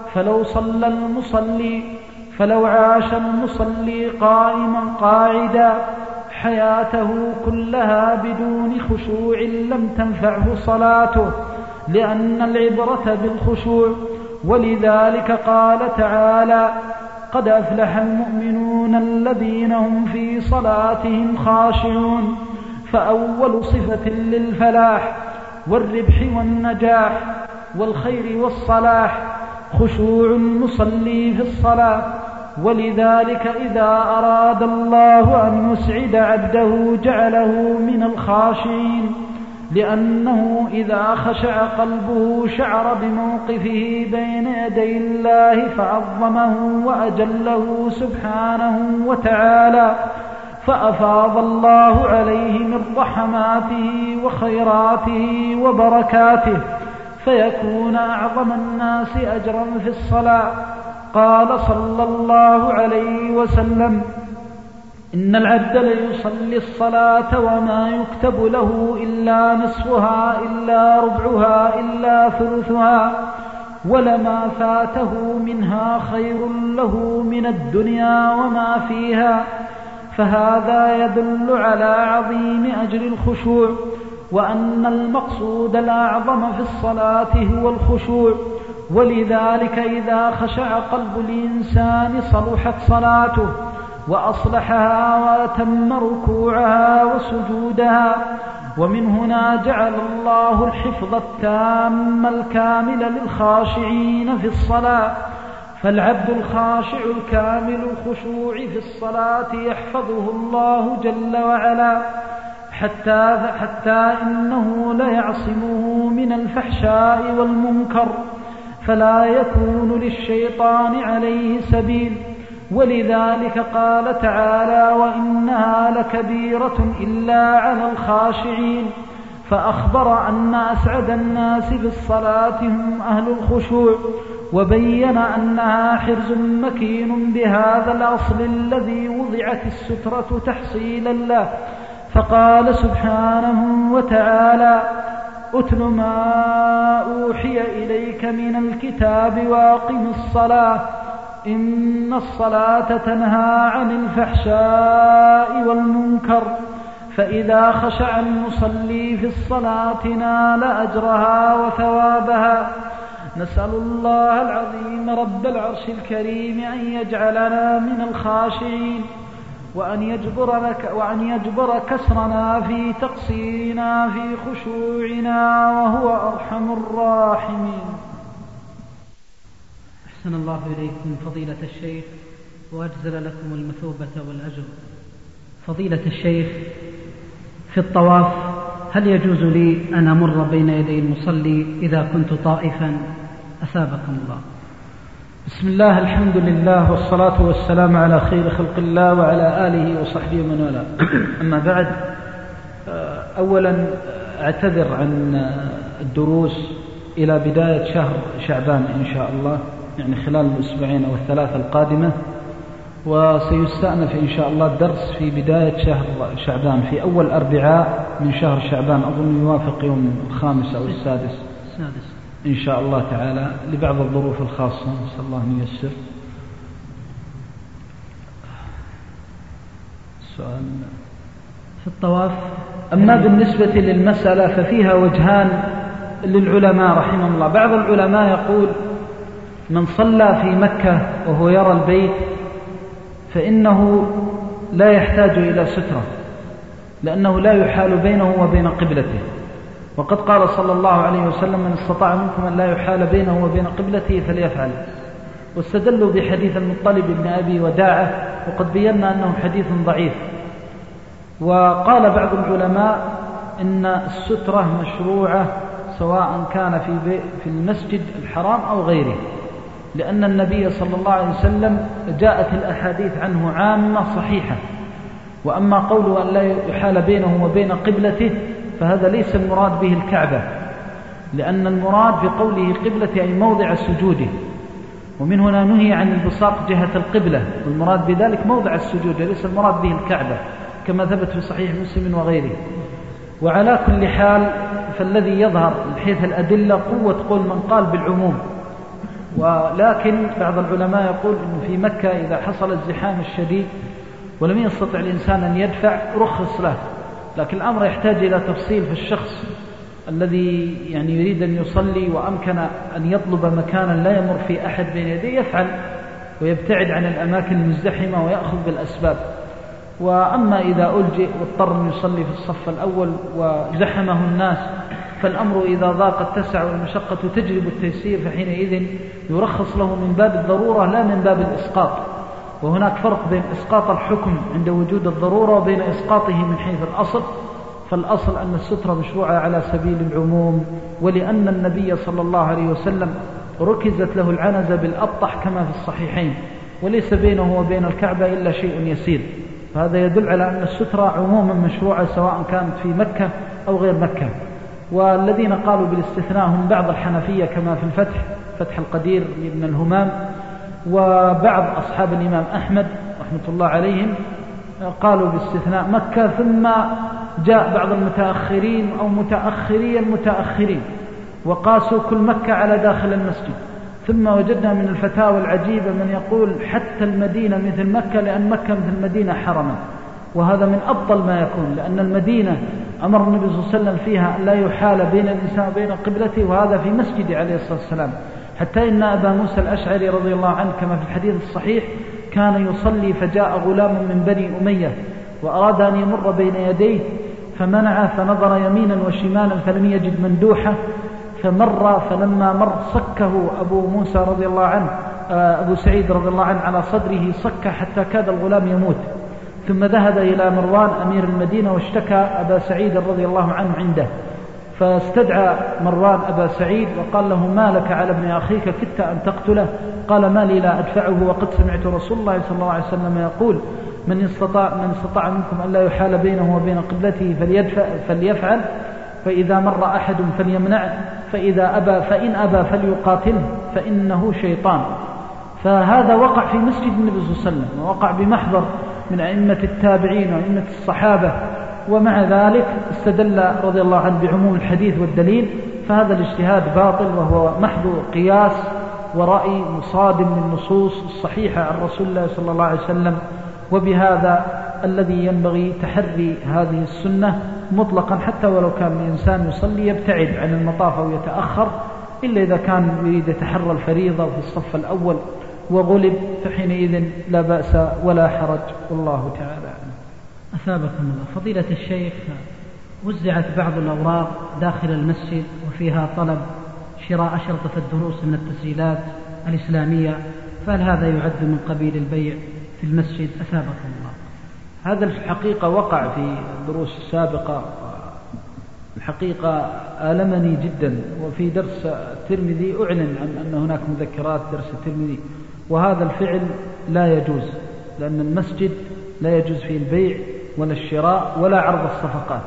فلو عاش المصلي قائما قاعدا حياته كلها بدون خشوع لم تنفعه صلاته، لأن العبرة بالخشوع. ولذلك قال تعالى: قد أفلح المؤمنون الذين هم في صلاتهم خاشعون. فأول صفة للفلاح والربح والنجاح والخير والصلاح خشوع المصلي في الصلاة. ولذلك إذا أراد الله أن يسعد عبده جعله من الخاشعين، لأنه إذا خشع قلبه شعر بموقفه بين يدي الله فعظمه وأجله سبحانه وتعالى، فأفاض الله عليه من رحماته وخيراته وبركاته، فيكون أعظم الناس أجرا في الصلاة. قال صلى الله عليه وسلم: إن العبد ليصلي الصلاة وما يكتب له إلا نصفها إلا ربعها إلا ثلثها، ولما فاته منها خير له من الدنيا وما فيها. فهذا يدل على عظيم أجر الخشوع، وأن المقصود الأعظم في الصلاة هو الخشوع. ولذلك إذا خشع قلب الإنسان صلحت صلاته وأصلحها وأتم ركوعها وسجودها. ومن هنا جعل الله الحفظ التام الكامل للخاشعين في الصلاة، فالعبد الخاشع الكامل الخشوع في الصلاة يحفظه الله جل وعلا حتى إنه ليعصمه من الفحشاء والمنكر، فلا يكون للشيطان عليه سبيل. ولذلك قال تعالى: وإنها لكبيرة إلا على الخاشعين، فأخبر أن أسعد الناس بالصلاة هم أهل الخشوع، وبين أنها حرز مكين بهذا الأصل الذي وضعت السترة تحصيلا له. فقال سبحانه وتعالى: أتل ما أوحي إليك من الكتاب وأقم الصلاة إن الصلاة تنهى عن الفحشاء والمنكر. فإذا خشع المصلي في الصلاة نال أجرها وثوابها. نسأل الله العظيم رب العرش الكريم أن يجعلنا من الخاشعين، وأن يجبر كسرنا في تقصيرنا في خشوعنا، وهو أرحم الراحمين. أحسن الله إليكم فضيلة الشيخ، وأجزل لكم المثوبة والأجر. فضيلة الشيخ، في الطواف هل يجوز لي أن أمر بين يدي المصلي إذا كنت طائفا؟ أثابكم الله. بسم الله، الحمد لله، والصلاة والسلام على خير خلق الله وعلى آله وصحبه ومن والاه. أما بعد، أولا أعتذر عن الدروس إلى بداية شهر شعبان إن شاء الله، يعني خلال الأسبوعين أو الثلاثة القادمة، وسيستأنف إن شاء الله الدرس في بداية شهر شعبان في أول أربعاء من شهر شعبان، أظن يوافق يوم الخامس أو السادس إن شاء الله تعالى، لبعض الظروف الخاصة، نسأل الله أن ييسر. السؤال في الطواف. أما بالنسبة للمسألة ففيها وجهان للعلماء رحمهم الله. بعض العلماء يقول: من صلى في مكة وهو يرى البيت فإنه لا يحتاج إلى سترة، لأنه لا يحال بينه وبين قبلته. وقد قال صلى الله عليه وسلم: من استطاع منكم أن لا يحال بينه وبين قبلته فليفعل. واستدلوا بحديث المطلب بن أبي وداعة، وقد بينا أنه حديث ضعيف. وقال بعض العلماء إن السترة مشروعة سواء كان في المسجد الحرام أو غيره، لأن النبي صلى الله عليه وسلم جاءت الأحاديث عنه عامة صحيحة. وأما قوله أن لا يحال بينه وبين قبلته فهذا ليس المراد به الكعبة، لأن المراد بقوله قبلة أي موضع سجوده، ومن هنا نهي عن البصاق جهة القبلة، والمراد بذلك موضع السجود، ليس المراد به الكعبة كما ثبت في صحيح مسلم وغيره. وعلى كل حال فالذي يظهر من حيث الأدلة قوة قول من قال بالعموم، ولكن بعض العلماء يقول إنه في مكة إذا حصل الزحام الشديد ولم يستطع الإنسان أن يدفع رخص له، لكن الأمر يحتاج إلى تفصيل في الشخص الذي يعني يريد أن يصلي وأمكن أن يطلب مكانا لا يمر في أحد بين يديه يفعل ويبتعد عن الأماكن المزدحمة ويأخذ بالأسباب. وأما إذا ألجئ واضطر أن يصلي في الصف الأول وزحمه الناس فالأمر إذا ضاق اتسع والمشقة تجلب التيسير، فحينئذ يرخص له من باب الضرورة لا من باب الإسقاط. وهناك فرق بين إسقاط الحكم عند وجود الضرورة وبين إسقاطه من حيث الأصل. فالأصل أن السترة مشروعة على سبيل العموم، ولأن النبي صلى الله عليه وسلم ركزت له العنزة بالأبطح كما في الصحيحين، وليس بينه وبين الكعبة إلا شيء يسير، فهذا يدل على أن السترة عموما مشروعة سواء كانت في مكة أو غير مكة. والذين قالوا بالاستثناء هم بعض الحنفية كما في فتح القدير لابن الهمام، وبعض أصحاب الإمام أحمد رحمة الله عليهم قالوا باستثناء مكة، ثم جاء بعض المتأخرين أو متأخري المتأخرين وقاسوا كل مكة على داخل المسجد. ثم وجدنا من الفتاوى العجيبة من يقول حتى المدينة مثل مكة، لأن مكة مثل المدينة حرما، وهذا من أبطل ما يكون، لأن المدينة أمر النبي صلى الله عليه وسلم فيها لا يحال بين الإنسان وبين قبلته، وهذا في مسجد عليه الصلاة والسلام. حتى إن أبا موسى الأشعري رضي الله عنه كما في الحديث الصحيح كان يصلي فجاء غلام من بني أمية وأراد أن يمر بين يديه فمنعه، فنظر يمينا وشمالا فلم يجد مندوحة فمر، فلما مر صكه أبو موسى رضي الله عنه أبو سعيد رضي الله عنه على صدره صك حتى كاد الغلام يموت. ثم ذهب إلى مروان أمير المدينة واشتكى أبا سعيد رضي الله عنه عنده، فاستدعى مروان أبا سعيد وقال له: ما لك على ابن أخيك كدت أن تقتله؟ قال: ما لي لا أدفعه، وقد سمعت رسول الله صلى الله عليه وسلم يقول: من استطاع منكم أن لا يحال بينه وبين قبلته فليفعل، فإذا مر أحد فليمنعه، فإن أبى فليقاتله فإنه شيطان. فهذا وقع في مسجد النبي صلى الله عليه وسلم، ووقع بمحضر من أئمة التابعين وأئمة الصحابة، ومع ذلك استدل رضي الله عنه بعموم الحديث والدليل. فهذا الاجتهاد باطل، وهو محض قياس ورأي مصادم للنصوص الصحيحة عن رسول الله صلى الله عليه وسلم. وبهذا الذي ينبغي تحري هذه السنة مطلقا، حتى ولو كان الإنسان يصلي يبتعد عن المطاف أو يتأخر، إلا إذا كان يريد يتحرى الفريضة في الصف الأول وغلب، فحينئذ لا بأس ولا حرج، والله تعالى أعلم. أثابكم الله. فضيلة الشيخ، وزعت بعض الأوراق داخل المسجد وفيها طلب شراء أشرطة الدروس من التسجيلات الإسلامية، فهل هذا يعد من قبيل البيع في المسجد؟ أثابكم الله. هذا الحقيقة وقع في الدروس السابقة، الحقيقة آلمني جدا. وفي درس الترمذي أعلن عن أن هناك مذكرات درس الترمذي، وهذا الفعل لا يجوز، لأن المسجد لا يجوز فيه البيع ولا الشراء ولا عرض الصفقات.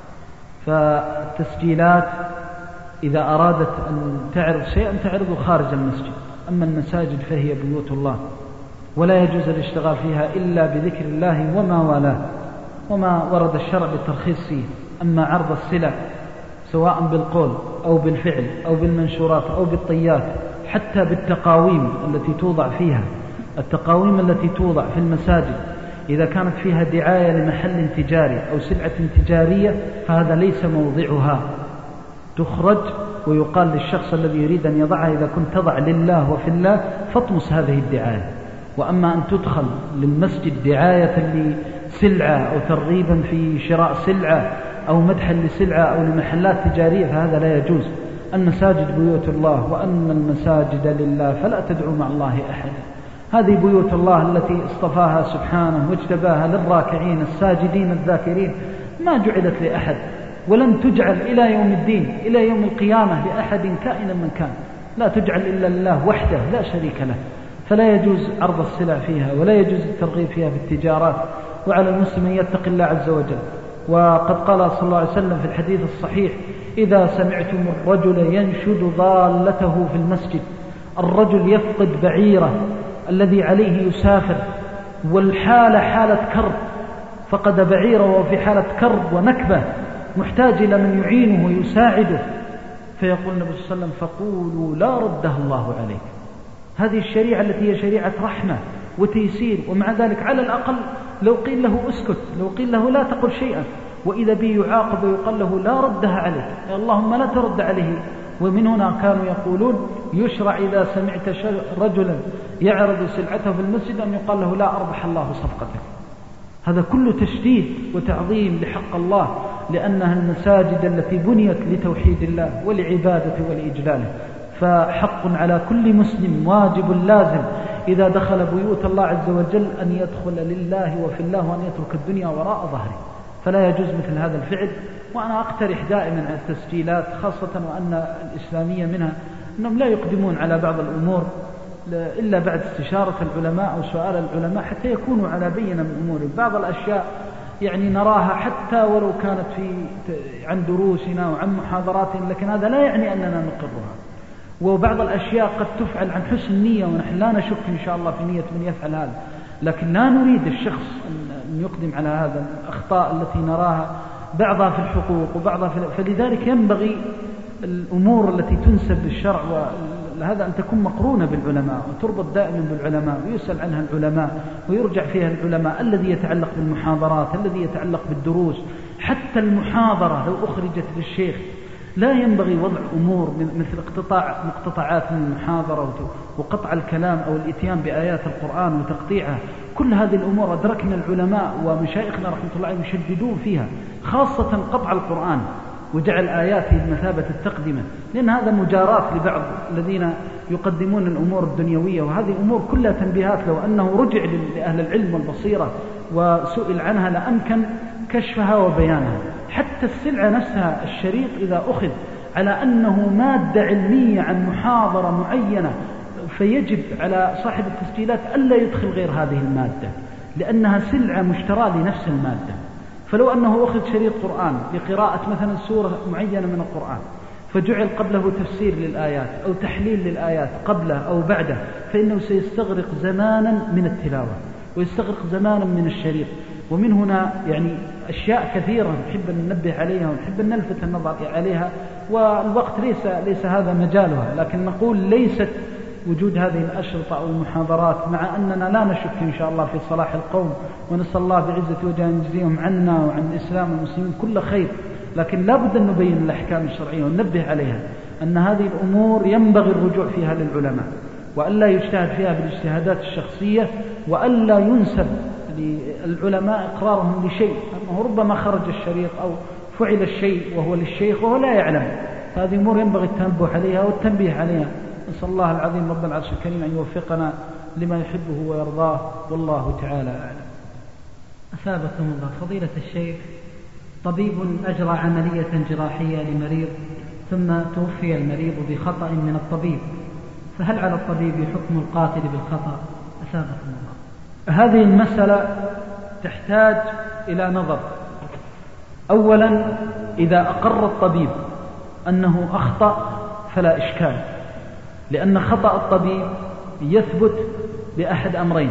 فالتسجيلات إذا أرادت أن تعرض شيئا تعرضه خارج المسجد، أما المساجد فهي بيوت الله، ولا يجوز الاشتغال فيها إلا بذكر الله وما والاه وما ورد الشرع بالترخيص فيه. أما عرض السلع سواء بالقول أو بالفعل أو بالمنشورات أو بالطيات، حتى بالتقاويم التي توضع فيها، التقاويم التي توضع في المساجد إذا كانت فيها دعاية لمحل تجاري أو سلعة تجارية فهذا ليس موضعها، تخرج ويقال للشخص الذي يريد أن يضعها: إذا كنت تضع لله وفي الله فاطمس هذه الدعاية. وأما أن تدخل للمسجد دعاية لسلعة أو ترغيبا في شراء سلعة أو مدحا لسلعة أو لمحلات تجارية فهذا لا يجوز. المساجد بيوت الله، وأن المساجد لله فلا تدعوا مع الله أحدا. هذه بيوت الله التي اصطفاها سبحانه واجتباها للراكعين الساجدين الذاكرين، ما جعلت لأحد ولن تجعل إلى يوم الدين إلى يوم القيامة لأحد كائنا من كان، لا تجعل إلا لله وحده لا شريك له. فلا يجوز عرض السلع فيها ولا يجوز الترغيب فيها بالتجارات، وعلى المسلم أن يتقي الله عز وجل. وقد قال صلى الله عليه وسلم في الحديث الصحيح: إذا سمعتم الرجل ينشد ضالته في المسجد، الرجل يفقد بعيره الذي عليه يسافر والحالة حالة كرب، فقد بعيره وفي حالة كرب ونكبة محتاج إلى من يعينه ويساعده، فيقول النبي صلى الله عليه وسلم: فقولوا لا رده الله عليك. هذه الشريعة التي هي شريعة رحمة وتيسير، ومع ذلك على الأقل لو قيل له اسكت، لو قيل له لا تقل شيئا، وإذا به يعاقب ويقال له لا ردها عليك، اللهم لا ترد عليه. ومن هنا كانوا يقولون يشرع إذا سمعت رجلا يعرض سلعته في المسجد أن يقال له لا أربح الله صفقتك. هذا كله تشديد وتعظيم لحق الله، لأنها المساجد التي بنيت لتوحيد الله ولعبادته ولإجلاله. فحق على كل مسلم واجب لازم إذا دخل بيوت الله عز وجل أن يدخل لله وفي الله، وأن يترك الدنيا وراء ظهره، فلا يجوز مثل هذا الفعل. وأنا أقترح دائما على التسجيلات خاصة وأن الإسلامية منها أنهم لا يقدمون على بعض الأمور إلا بعد استشارة العلماء أو سؤال العلماء حتى يكونوا على بينة من أمورهم. بعض الأشياء يعني نراها حتى ولو كانت عن دروسنا وعن محاضراتنا، لكن هذا لا يعني أننا نقرها. وبعض الأشياء قد تفعل عن حسن نية، ونحن لا نشك إن شاء الله في نية من يفعل هذا، لكن لا نريد الشخص أن يقدم على هذا الأخطاء التي نراها بعضها في الحقوق وبعضها فلذلك ينبغي الأمور التي تنسب للشرع وهذا أن تكون مقرونة بالعلماء وتربط دائما بالعلماء ويسأل عنها العلماء ويرجع فيها العلماء، الذي يتعلق بالمحاضرات، الذي يتعلق بالدروس. حتى المحاضرة لو أخرجت للشيخ لا ينبغي وضع أمور مثل مقتطعات من المحاضرة وقطع الكلام أو الإتيان بآيات القرآن وتقطيعها. كل هذه الأمور أدركنا العلماء ومشايخنا رحمة الله يشددون فيها، خاصة قطع القرآن وجعل آياته بمثابة التقدمة، لأن هذا مجاراة لبعض الذين يقدمون الأمور الدنيوية، وهذه أمور كلها تنبيهات لو أنه رجع لأهل العلم والبصيرة وسئل عنها لأمكن كشفها وبيانها. حتى السلعة نفسها، الشريط إذا أخذ على أنه مادة علمية عن محاضرة معينة فيجب على صاحب التسجيلات ألا يدخل غير هذه المادة، لأنها سلعة مشترى لنفس المادة. فلو أنه أخذ شريط قرآن لقراءة مثلا سورة معينة من القرآن فجعل قبله تفسير للآيات أو تحليل للآيات قبله أو بعده، فإنه سيستغرق زمانا من التلاوة ويستغرق زمانا من الشريط. ومن هنا يعني أشياء كثيرة نحب أن ننبه عليها ونحب أن نلفت النظر عليها، والوقت ليس هذا مجالها، لكن نقول ليست وجود هذه الأشرطة أو المحاضرات، مع أننا لا نشك إن شاء الله في صلاح القوم ونسأل الله بعزة وجهه أن يجزيهم عنا وعن الإسلام والمسلمين كل خير، لكن لا بد أن نبين الأحكام الشرعية وننبه عليها أن هذه الأمور ينبغي الرجوع فيها للعلماء، وألا يجتهد فيها بالاجتهادات الشخصية، وألا ينسب للعلماء إقرارهم لشيء أنه ربما خرج الشريط أو فعل الشيء وهو للشيخ وهو لا يعلم. هذه أمور ينبغي التنبه عليها والتنبيه عليها. نسأل الله العظيم رب العرش الكريم أن يوفقنا لما يحبه ويرضاه، والله تعالى أعلم. أثابكم الله. فضيلة الشيخ، طبيب أجرى عملية جراحية لمريض ثم توفي المريض بخطأ من الطبيب، فهل على الطبيب حكم القاتل بالخطأ؟ أثابكم الله. هذه المسألة تحتاج إلى نظر. أولا، إذا أقر الطبيب أنه أخطأ فلا إشكال، لأن خطأ الطبيب يثبت بأحد أمرين: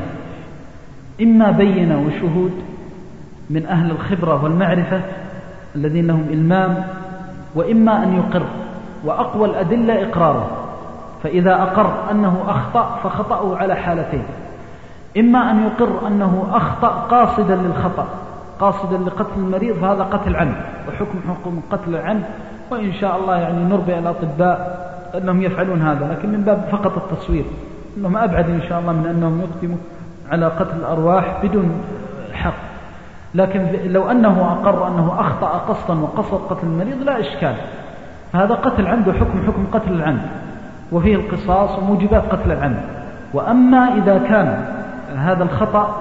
إما بينة وشهود من أهل الخبرة والمعرفة الذين لهم إلمام، وإما أن يقر، وأقوى الأدلة إقراره. فإذا أقر أنه أخطأ فخطأه على حالتين: إما أن يقر أنه أخطأ قاصدا للخطأ، قاصدا لقتل المريض، فهذا قتل عمد وحكم قتل العمد، وإن شاء الله يعني نربي الأطباء أنهم يفعلون هذا، لكن من باب فقط التصوير أنهم أبعد إن شاء الله من أنهم يقدموا على قتل الأرواح بدون حق. لكن لو أنه أقر أنه أخطأ قصدا وقصد قتل المريض لا إشكال، هذا قتل عنده حكم قتل العمد، وفيه القصاص وموجبات قتل العمد. وأما إذا كان هذا الخطأ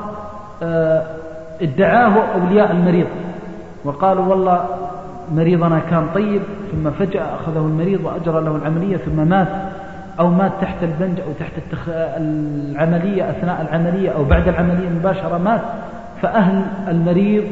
ادعاه أولياء المريض وقالوا والله مريضنا كان طيب ثم فجأة أخذه المريض وأجرى له العملية ثم مات، أو مات تحت البنج أو تحت العملية أثناء العملية أو بعد العملية مباشرة مات، فأهل المريض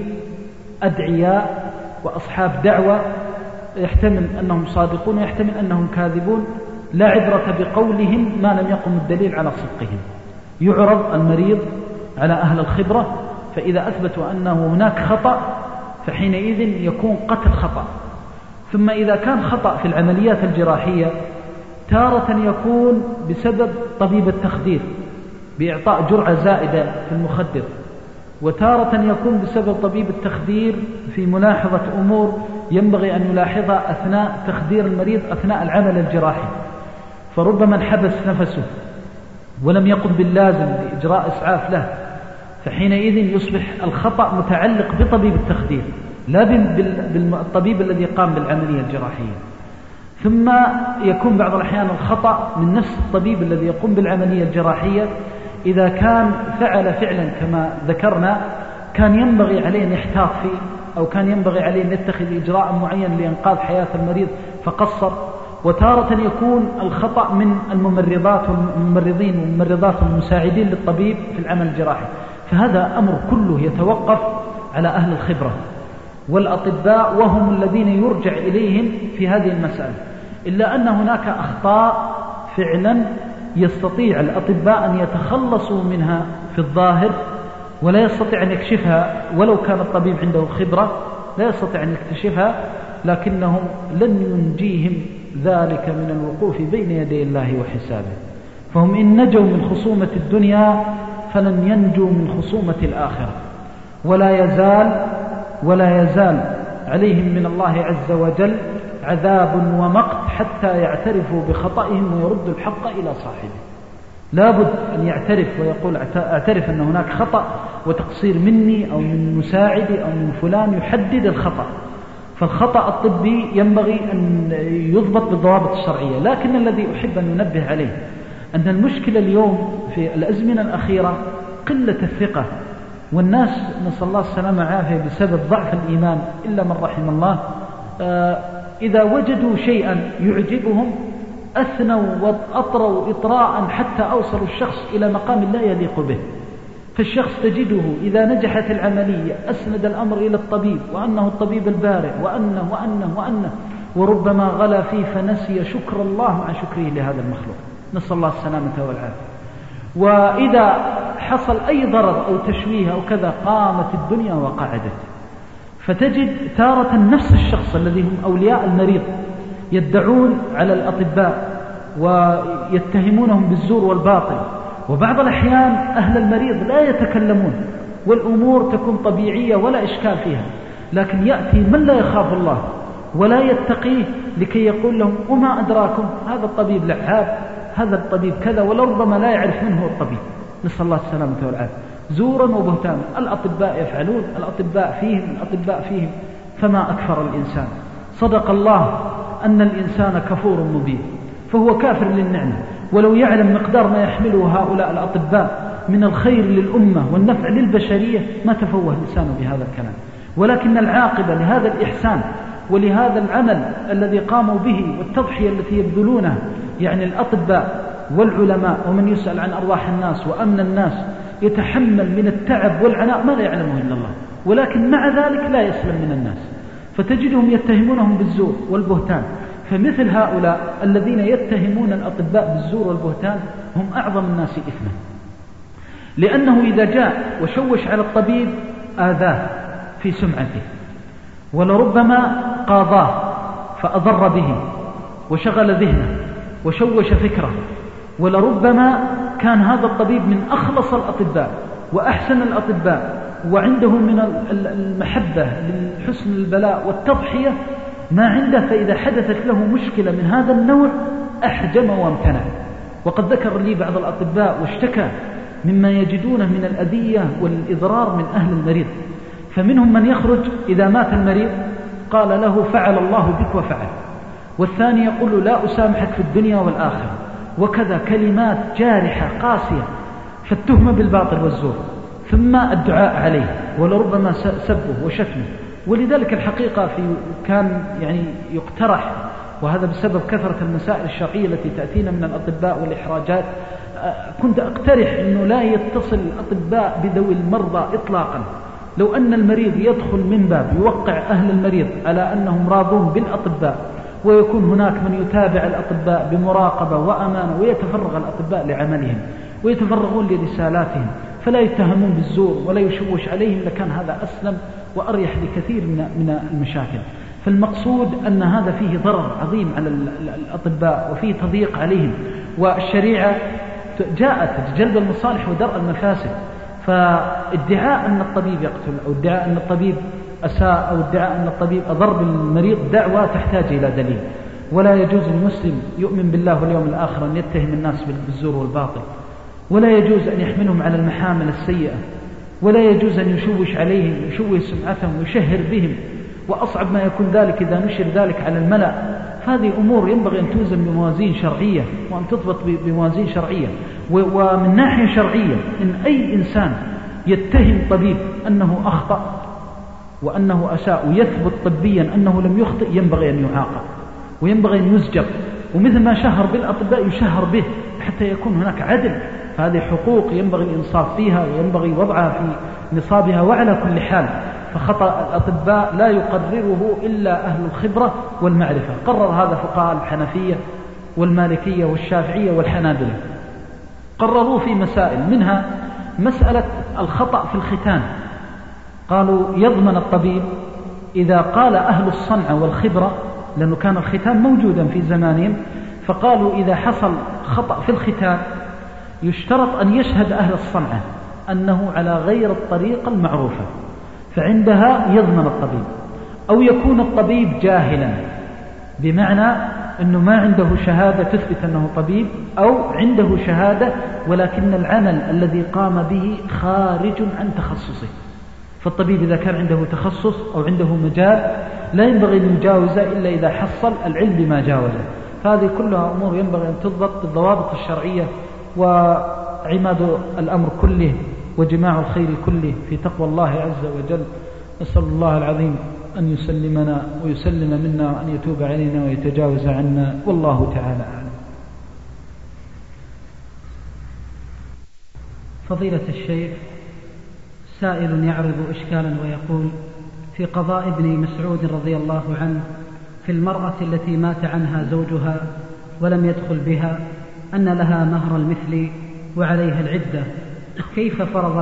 أدعياء وأصحاب دعوة، يحتمل أنهم صادقون ويحتمل أنهم كاذبون، لا عبرة بقولهم ما لم يقم الدليل على صدقهم. يعرض المريض على أهل الخبرة، فإذا أثبتوا أنه هناك خطأ فحينئذ يكون قتل خطأ. ثم إذا كان خطأ في العمليات الجراحية تارة يكون بسبب طبيب التخدير بإعطاء جرعة زائدة في المخدر، وتارة يكون بسبب طبيب التخدير في ملاحظة أمور ينبغي أن يلاحظها أثناء تخدير المريض أثناء العمل الجراحي، فربما انحبس نفسه ولم يقم باللازم لإجراء إسعاف له، فحينئذ يصبح الخطأ متعلق بطبيب التخدير لا بالطبيب الذي قام بالعملية الجراحية. ثم يكون بعض الأحيان الخطأ من نفس الطبيب الذي يقوم بالعملية الجراحية، إذا كان فعل فعلا كما ذكرنا كان ينبغي عليه أن يحتاط فيه، أو كان ينبغي عليه أن يتخذ إجراء معين لإنقاذ حياة المريض فقصر. وتارة يكون الخطأ من الممرضات والممرضين والممرضات والمساعدين للطبيب في العمل الجراحي، فهذا أمر كله يتوقف على أهل الخبرة والأطباء، وهم الذين يرجع إليهم في هذه المسألة. إلا أن هناك أخطاء فعلا يستطيع الأطباء أن يتخلصوا منها في الظاهر ولا يستطيع أن يكشفها، ولو كان الطبيب عنده خبرة لا يستطيع أن يكتشفها، لكنهم لن ينجيهم ذلك من الوقوف بين يدي الله وحسابه. فهم إن نجوا من خصومة الدنيا فلن ينجوا من خصومة الآخرة، ولا يزال عليهم من الله عز وجل عذاب ومقت حتى يعترفوا بخطئهم ويردوا الحق إلى صاحبه. لا بد أن يعترف ويقول اعترف أن هناك خطأ وتقصير مني أو من مساعدي أو من فلان، يحدد الخطأ. فالخطأ الطبي ينبغي أن يضبط بالضوابط الشرعية. لكن الذي أحب أن ننبه عليه أن المشكلة اليوم في الأزمنة الأخيرة قلة الثقة، والناس نسأل الله السلامة والعافية بسبب ضعف الإيمان إلا من رحم الله، إذا وجدوا شيئا يعجبهم أثنوا وأطروا إطراء حتى أوصلوا الشخص إلى مقام لا يليق به. فالشخص تجده إذا نجحت العملية أسند الأمر إلى الطبيب وأنه الطبيب البارع وأنه وربما غلا فيه فنسي شكر الله مع شكره لهذا المخلوق، نسأل الله السلامة والعافية. وإذا حصل أي ضرر أو تشويه أو كذا قامت الدنيا وقعدت. فتجد تارة نفس الشخص الذي هم أولياء المريض يدعون على الأطباء ويتهمونهم بالزور والباطل، وبعض الأحيان أهل المريض لا يتكلمون والأمور تكون طبيعية ولا إشكال فيها، لكن يأتي من لا يخاف الله ولا يتقيه لكي يقول لهم وما أدراكم هذا الطبيب لعاب، هذا الطبيب كذا، ولربما لا يعرف من هو الطبيب، نسأل الله السلامة والعافية. زورا وبهتانا الأطباء يفعلون، الأطباء فيهم، فما أكفر الإنسان. صدق الله أن الإنسان كفور مبين، فهو كافر للنعمة، ولو يعلم مقدار ما يحمله هؤلاء الأطباء من الخير للأمة والنفع للبشرية ما تفوه لسانه بهذا الكلام. ولكن العاقبة لهذا الإحسان ولهذا العمل الذي قاموا به والتضحية التي يبذلونها، يعني الأطباء والعلماء ومن يسأل عن أرواح الناس وأمن الناس يتحمل من التعب والعناء ما لا يعلمه إلا الله، ولكن مع ذلك لا يسلم من الناس، فتجدهم يتهمونهم بالزور والبهتان. فمثل هؤلاء الذين يتهمون الأطباء بالزور والبهتان هم أعظم الناس إثما، لأنه إذا جاء وشوش على الطبيب آذاه في سمعته، ولربما قاضاه فأضر به وشغل ذهنه وشوش فكره، ولربما كان هذا الطبيب من أخلص الأطباء وأحسن الأطباء وعنده من المحبة لحسن البلاء والتضحية ما عنده، فإذا حدثت له مشكلة من هذا النوع أحجم وامتنع. وقد ذكر لي بعض الأطباء واشتكى مما يجدونه من الأذية والإضرار من أهل المريض. فمنهم من يخرج إذا مات المريض قال له فعل الله بك وفعل، والثاني يقول له لا أسامحك في الدنيا والآخرة، وكذا كلمات جارحة قاسية، فالتهمة بالباطل والزور، ثم الدعاء عليه ولربما سبه وشتمه. ولذلك الحقيقة كان يعني يقترح، وهذا بسبب كثرة المسائل الشرعية التي تأتينا من الأطباء والإحراجات، كنت أقترح أنه لا يتصل الأطباء بذوي المرضى إطلاقا. لو أن المريض يدخل من باب يوقع أهل المريض على أنهم راضون بالأطباء، ويكون هناك من يتابع الأطباء بمراقبة وأمانة، ويتفرغ الأطباء لعملهم ويتفرغون لرسالاتهم فلا يتهمون بالزور ولا يشوش عليهم، لكان هذا أسلم وأريح لكثير من المشاكل. فالمقصود أن هذا فيه ضرر عظيم على الأطباء وفيه تضييق عليهم، والشريعة جاءت جلب المصالح ودرء المفاسد. فادعاء أن الطبيب يقتل، أو ادعاء أن الطبيب أساء، أو ادعاء أن الطبيب أضر بالمريض دعوة تحتاج إلى دليل. ولا يجوز للمسلم يؤمن بالله واليوم الآخر أن يتهم الناس بالزور والباطل، ولا يجوز أن يحملهم على المحامل السيئة، ولا يجوز أن يشوش عليهم ويشوه سمعتهم ويشهر بهم، وأصعب ما يكون ذلك إذا نشر ذلك على الملأ. فهذه أمور ينبغي أن توزن بموازين شرعية وأن تضبط بموازين شرعية. ومن ناحية شرعية إن أي إنسان يتهم طبيب أنه أخطأ وأنه أساء ويثبت طبيا أنه لم يخطئ ينبغي أن يعاقب وينبغي أن يزجر، ومثل ما شهر بالأطباء يشهر به حتى يكون هناك عدل. فهذه حقوق ينبغي الإنصاف فيها وينبغي وضعها في نصابها. وعلى كل حال فخطأ الأطباء لا يقرره إلا أهل الخبرة والمعرفة. قرر هذا فقهاء الحنفية والمالكية والشافعية والحنابلة، قرروا في مسائل، منها مسألة الخطأ في الختان. قالوا يضمن الطبيب إذا قال أهل الصنعة والخبرة، لأنه كان الختان موجودا في زمانهم، فقالوا إذا حصل خطأ في الختان يشترط أن يشهد أهل الصنعة أنه على غير الطريقة المعروفة، فعندها يضمن الطبيب. أو يكون الطبيب جاهلا، بمعنى أنه ما عنده شهادة تثبت أنه طبيب، أو عنده شهادة ولكن العمل الذي قام به خارج عن تخصصه. فالطبيب إذا كان عنده تخصص أو عنده مجال لا ينبغي أن يجاوزه إلا إذا حصل العلم بما جاوزه. فهذه كلها أمور ينبغي أن تضبط بالضوابط الشرعية. وعماد الأمر كله وجماع الخير كله في تقوى الله عز وجل. نسأل الله العظيم أن يسلمنا ويسلم منا وأن يتوب علينا ويتجاوز عنا، والله تعالى أعلم. فضيلة الشيخ، سائل يعرض إشكالا ويقول: في قضاء ابن مسعود رضي الله عنه في المرأة التي مات عنها زوجها ولم يدخل بها أن لها مهر المثل وعليها العدة، كيف فرض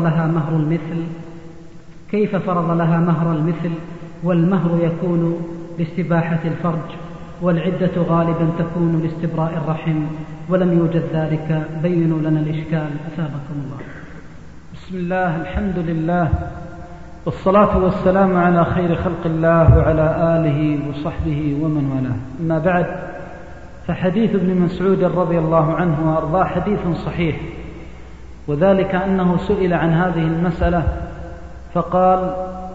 لها مهر المثل والمهر يكون لاستباحة الفرج، والعدة غالبا تكون لاستبراء الرحم، ولم يوجد ذلك، بينوا لنا الإشكال أثابكم الله. بسم الله، الحمد لله، والصلاة والسلام على خير خلق الله وعلى آله وصحبه ومن والاه. أما بعد، فحديث ابن مسعود رضي الله عنه وأرضاه حديث صحيح، وذلك أنه سئل عن هذه المسألة فقال: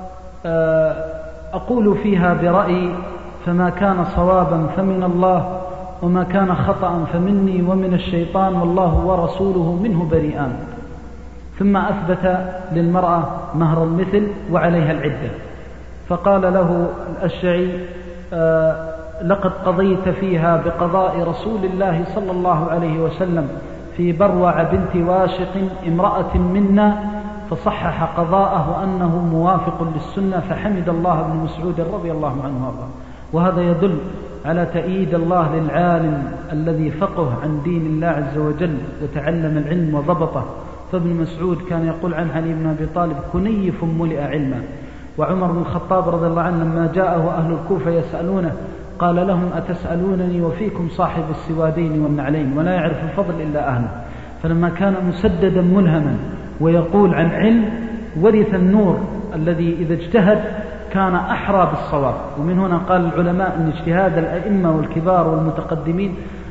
أقول فيها برأيي، فما كان صوابا فمن الله، وما كان خطأ فمني ومن الشيطان، والله ورسوله منه بريئان. ثم أثبت للمرأة مهر المثل وعليها العدة. فقال له الأشعري: لقد قضيت فيها بقضاء رسول الله صلى الله عليه وسلم في بروع بنت واشق امرأة منا، فصحح قضاءه وأنه موافق للسنة، فحمد الله ابن مسعود رضي الله عنه وارضاه. وهذا يدل على تأييد الله للعالم الذي فقه عن دين الله عز وجل وتعلم العلم وضبطه. فابن مسعود كان يقول عن علي بن أبي طالب: كنيف ملئ علما. وعمر بن الخطاب رضي الله عنه لما جاءه أهل الكوفة يسألونه قال لهم: أتسألونني وفيكم صاحب السوادين والنعلين، ولا يعرف الفضل إلا أهله. فلما كان مسددا ملهما ويقول عن علم، ورث النور الذي إذا اجتهد كان أحرى بالصواب. ومن هنا قال العلماء أن اجتهاد الأئمة والكبار والمتقدمين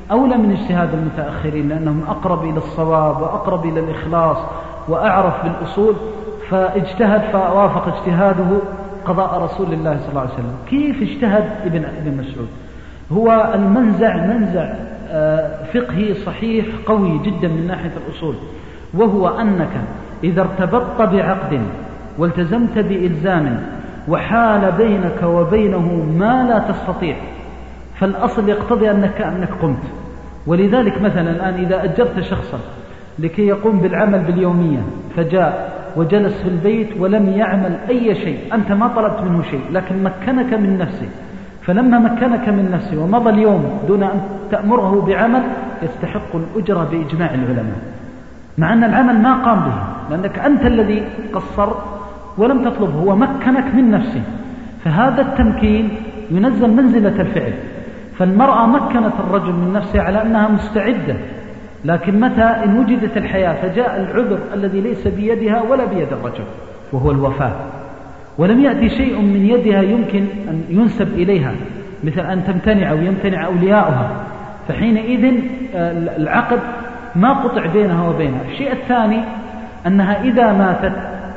أولى من اجتهاد المتأخرين، لأنهم أقرب إلى الصواب وأقرب إلى الإخلاص وأعرف بالأصول، فاجتهد فوافق اجتهاده قضاء رسول الله صلى الله عليه وسلم. كيف اجتهد ابن مسعود؟ هو المنزع منزع فقهي صحيح قوي جدا من ناحية الأصول، وهو أنك إذا ارتبطت بعقد والتزمت بإلزام وحال بينك وبينه ما لا تستطيع، فالأصل يقتضي أنك قمت. ولذلك مثلا الآن إذا أجرت شخصا لكي يقوم بالعمل باليومية فجاء وجلس في البيت ولم يعمل أي شيء، أنت ما طلبت منه شيء لكن مكنك من نفسه، فلما مكنك من نفسه ومضى اليوم دون أن تأمره بعمل يستحق الأجرة بإجماع العلماء، مع أن العمل ما قام به لأنك أنت الذي قصرت ولم تطلبه، هو مكنك من نفسه. فهذا التمكين ينزل منزلة الفعل. فالمرأة مكنت الرجل من نفسه على أنها مستعدة، لكن متى إن وجدت الحياة فجاء العذر الذي ليس بيدها ولا بيد الرجل وهو الوفاة، ولم يأتي شيء من يدها يمكن أن ينسب إليها، مثل أن تمتنع أو يمتنع أولياؤها، فحينئذ العقد ما قطع بينها وبينها. الشيء الثاني أنها إذا ماتت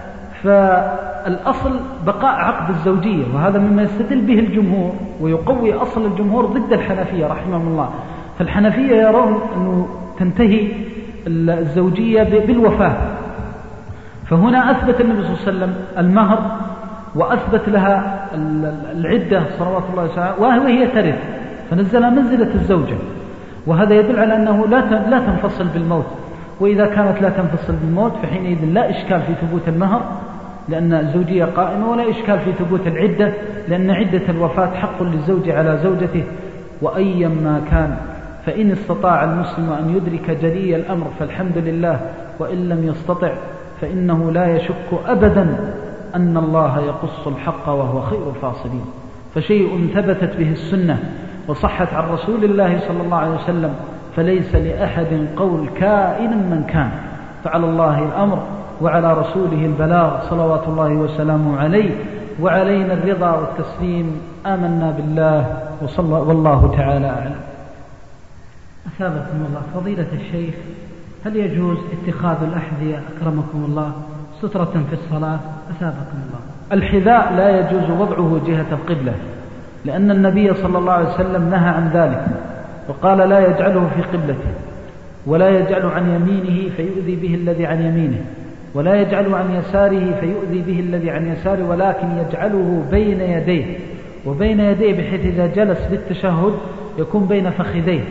فالأصل بقاء عقد الزوجية، وهذا مما يستدل به الجمهور ويقوي أصل الجمهور ضد الحنفية رحمهم الله. فالحنفية يرون أنه تنتهي الزوجية بالوفاة، فهنا أثبت النبي صلى الله عليه وسلم المهر وأثبت لها العدة صلوات الله وسلامه وهي ترث، فنزل منزلة الزوجة، وهذا يدل على أنه لا تنفصل بالموت. وإذا كانت لا تنفصل بالموت فحينئذ لا إشكال في ثبوت المهر لأن الزوجية قائمة، ولا إشكال في ثبوت العدة لأن عدة الوفاة حق للزوج على زوجته وأيما كان. فإن استطاع المسلم أن يدرك جلي الأمر فالحمد لله، وإن لم يستطع فإنه لا يشك أبدا أن الله يقص الحق وهو خير الفاصلين. فشيء ثبتت به السنة وصحت عن رسول الله صلى الله عليه وسلم فليس لأحد قول كائن من كان، فعلى الله الأمر وعلى رسوله البلاغ صلوات الله وسلامه عليه، وعلينا الرضا والتسليم. آمنا بالله والله تعالى أعلم. أثابكم الله. فضيلة الشيخ، هل يجوز اتخاذ الأحذية أكرمكم الله سترة في الصلاة؟ أثابكم الله. الحذاء لا يجوز وضعه جهة القبلة، لأن النبي صلى الله عليه وسلم نهى عن ذلك وقال لا يجعله في قبلته، ولا يجعل عن يمينه فيؤذي به الذي عن يمينه، ولا يجعل عن يساره فيؤذي به الذي عن يساره، ولكن يجعله بين يديه، وبين يديه بحيث إذا جلس للتشهد يكون بين فخذيه،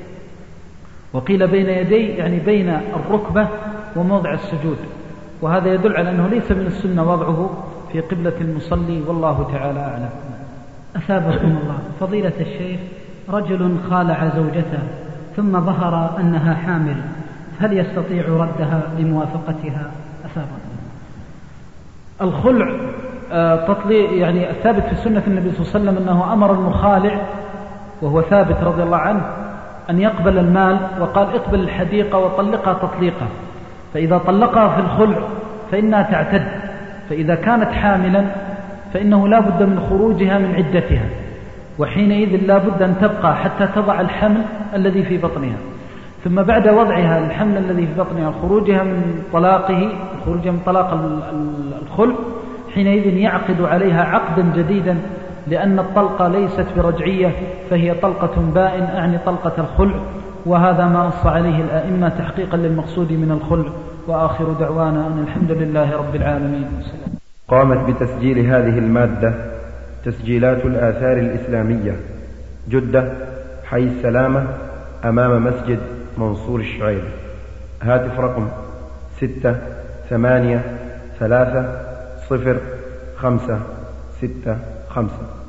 وقيل بين يديه يعني بين الركبة وموضع السجود، وهذا يدل على أنه ليس من السنة وضعه في قبلة المصلي، والله تعالى أعلم. أثابكم الله. فضيلة الشيخ، رجل خالع زوجته ثم ظهر أنها حامل، هل يستطيع ردها لموافقتها؟ أثابكم. الخلع يعني الثابت في سنة النبي صلى الله عليه وسلم أنه أمر المخالع وهو ثابت رضي الله عنه أن يقبل المال، وقال اقبل الحديقة وطلقها تطليقا، فإذا طلقها في الخلع فإنها تعتد، فإذا كانت حاملا فإنه لا بد من خروجها من عدتها، وحينئذ لا بد أن تبقى حتى تضع الحمل الذي في بطنها، ثم بعد وضعها الحمل الذي في بطنها خروجها من طلاق الخلع، حينئذ يعقد عليها عقدا جديدا، لأن الطلقة ليست برجعية فهي طلقة بائن، أعني طلقة الخلع، وهذا ما نص عليه الأئمة تحقيقا للمقصود من الخلع. وآخر دعوانا أن الحمد لله رب العالمين. قامت بتسجيل هذه المادة تسجيلات الآثار الإسلامية، جدة، حي السلامة، أمام مسجد منصور الشعيب. هاتف رقم 683305665.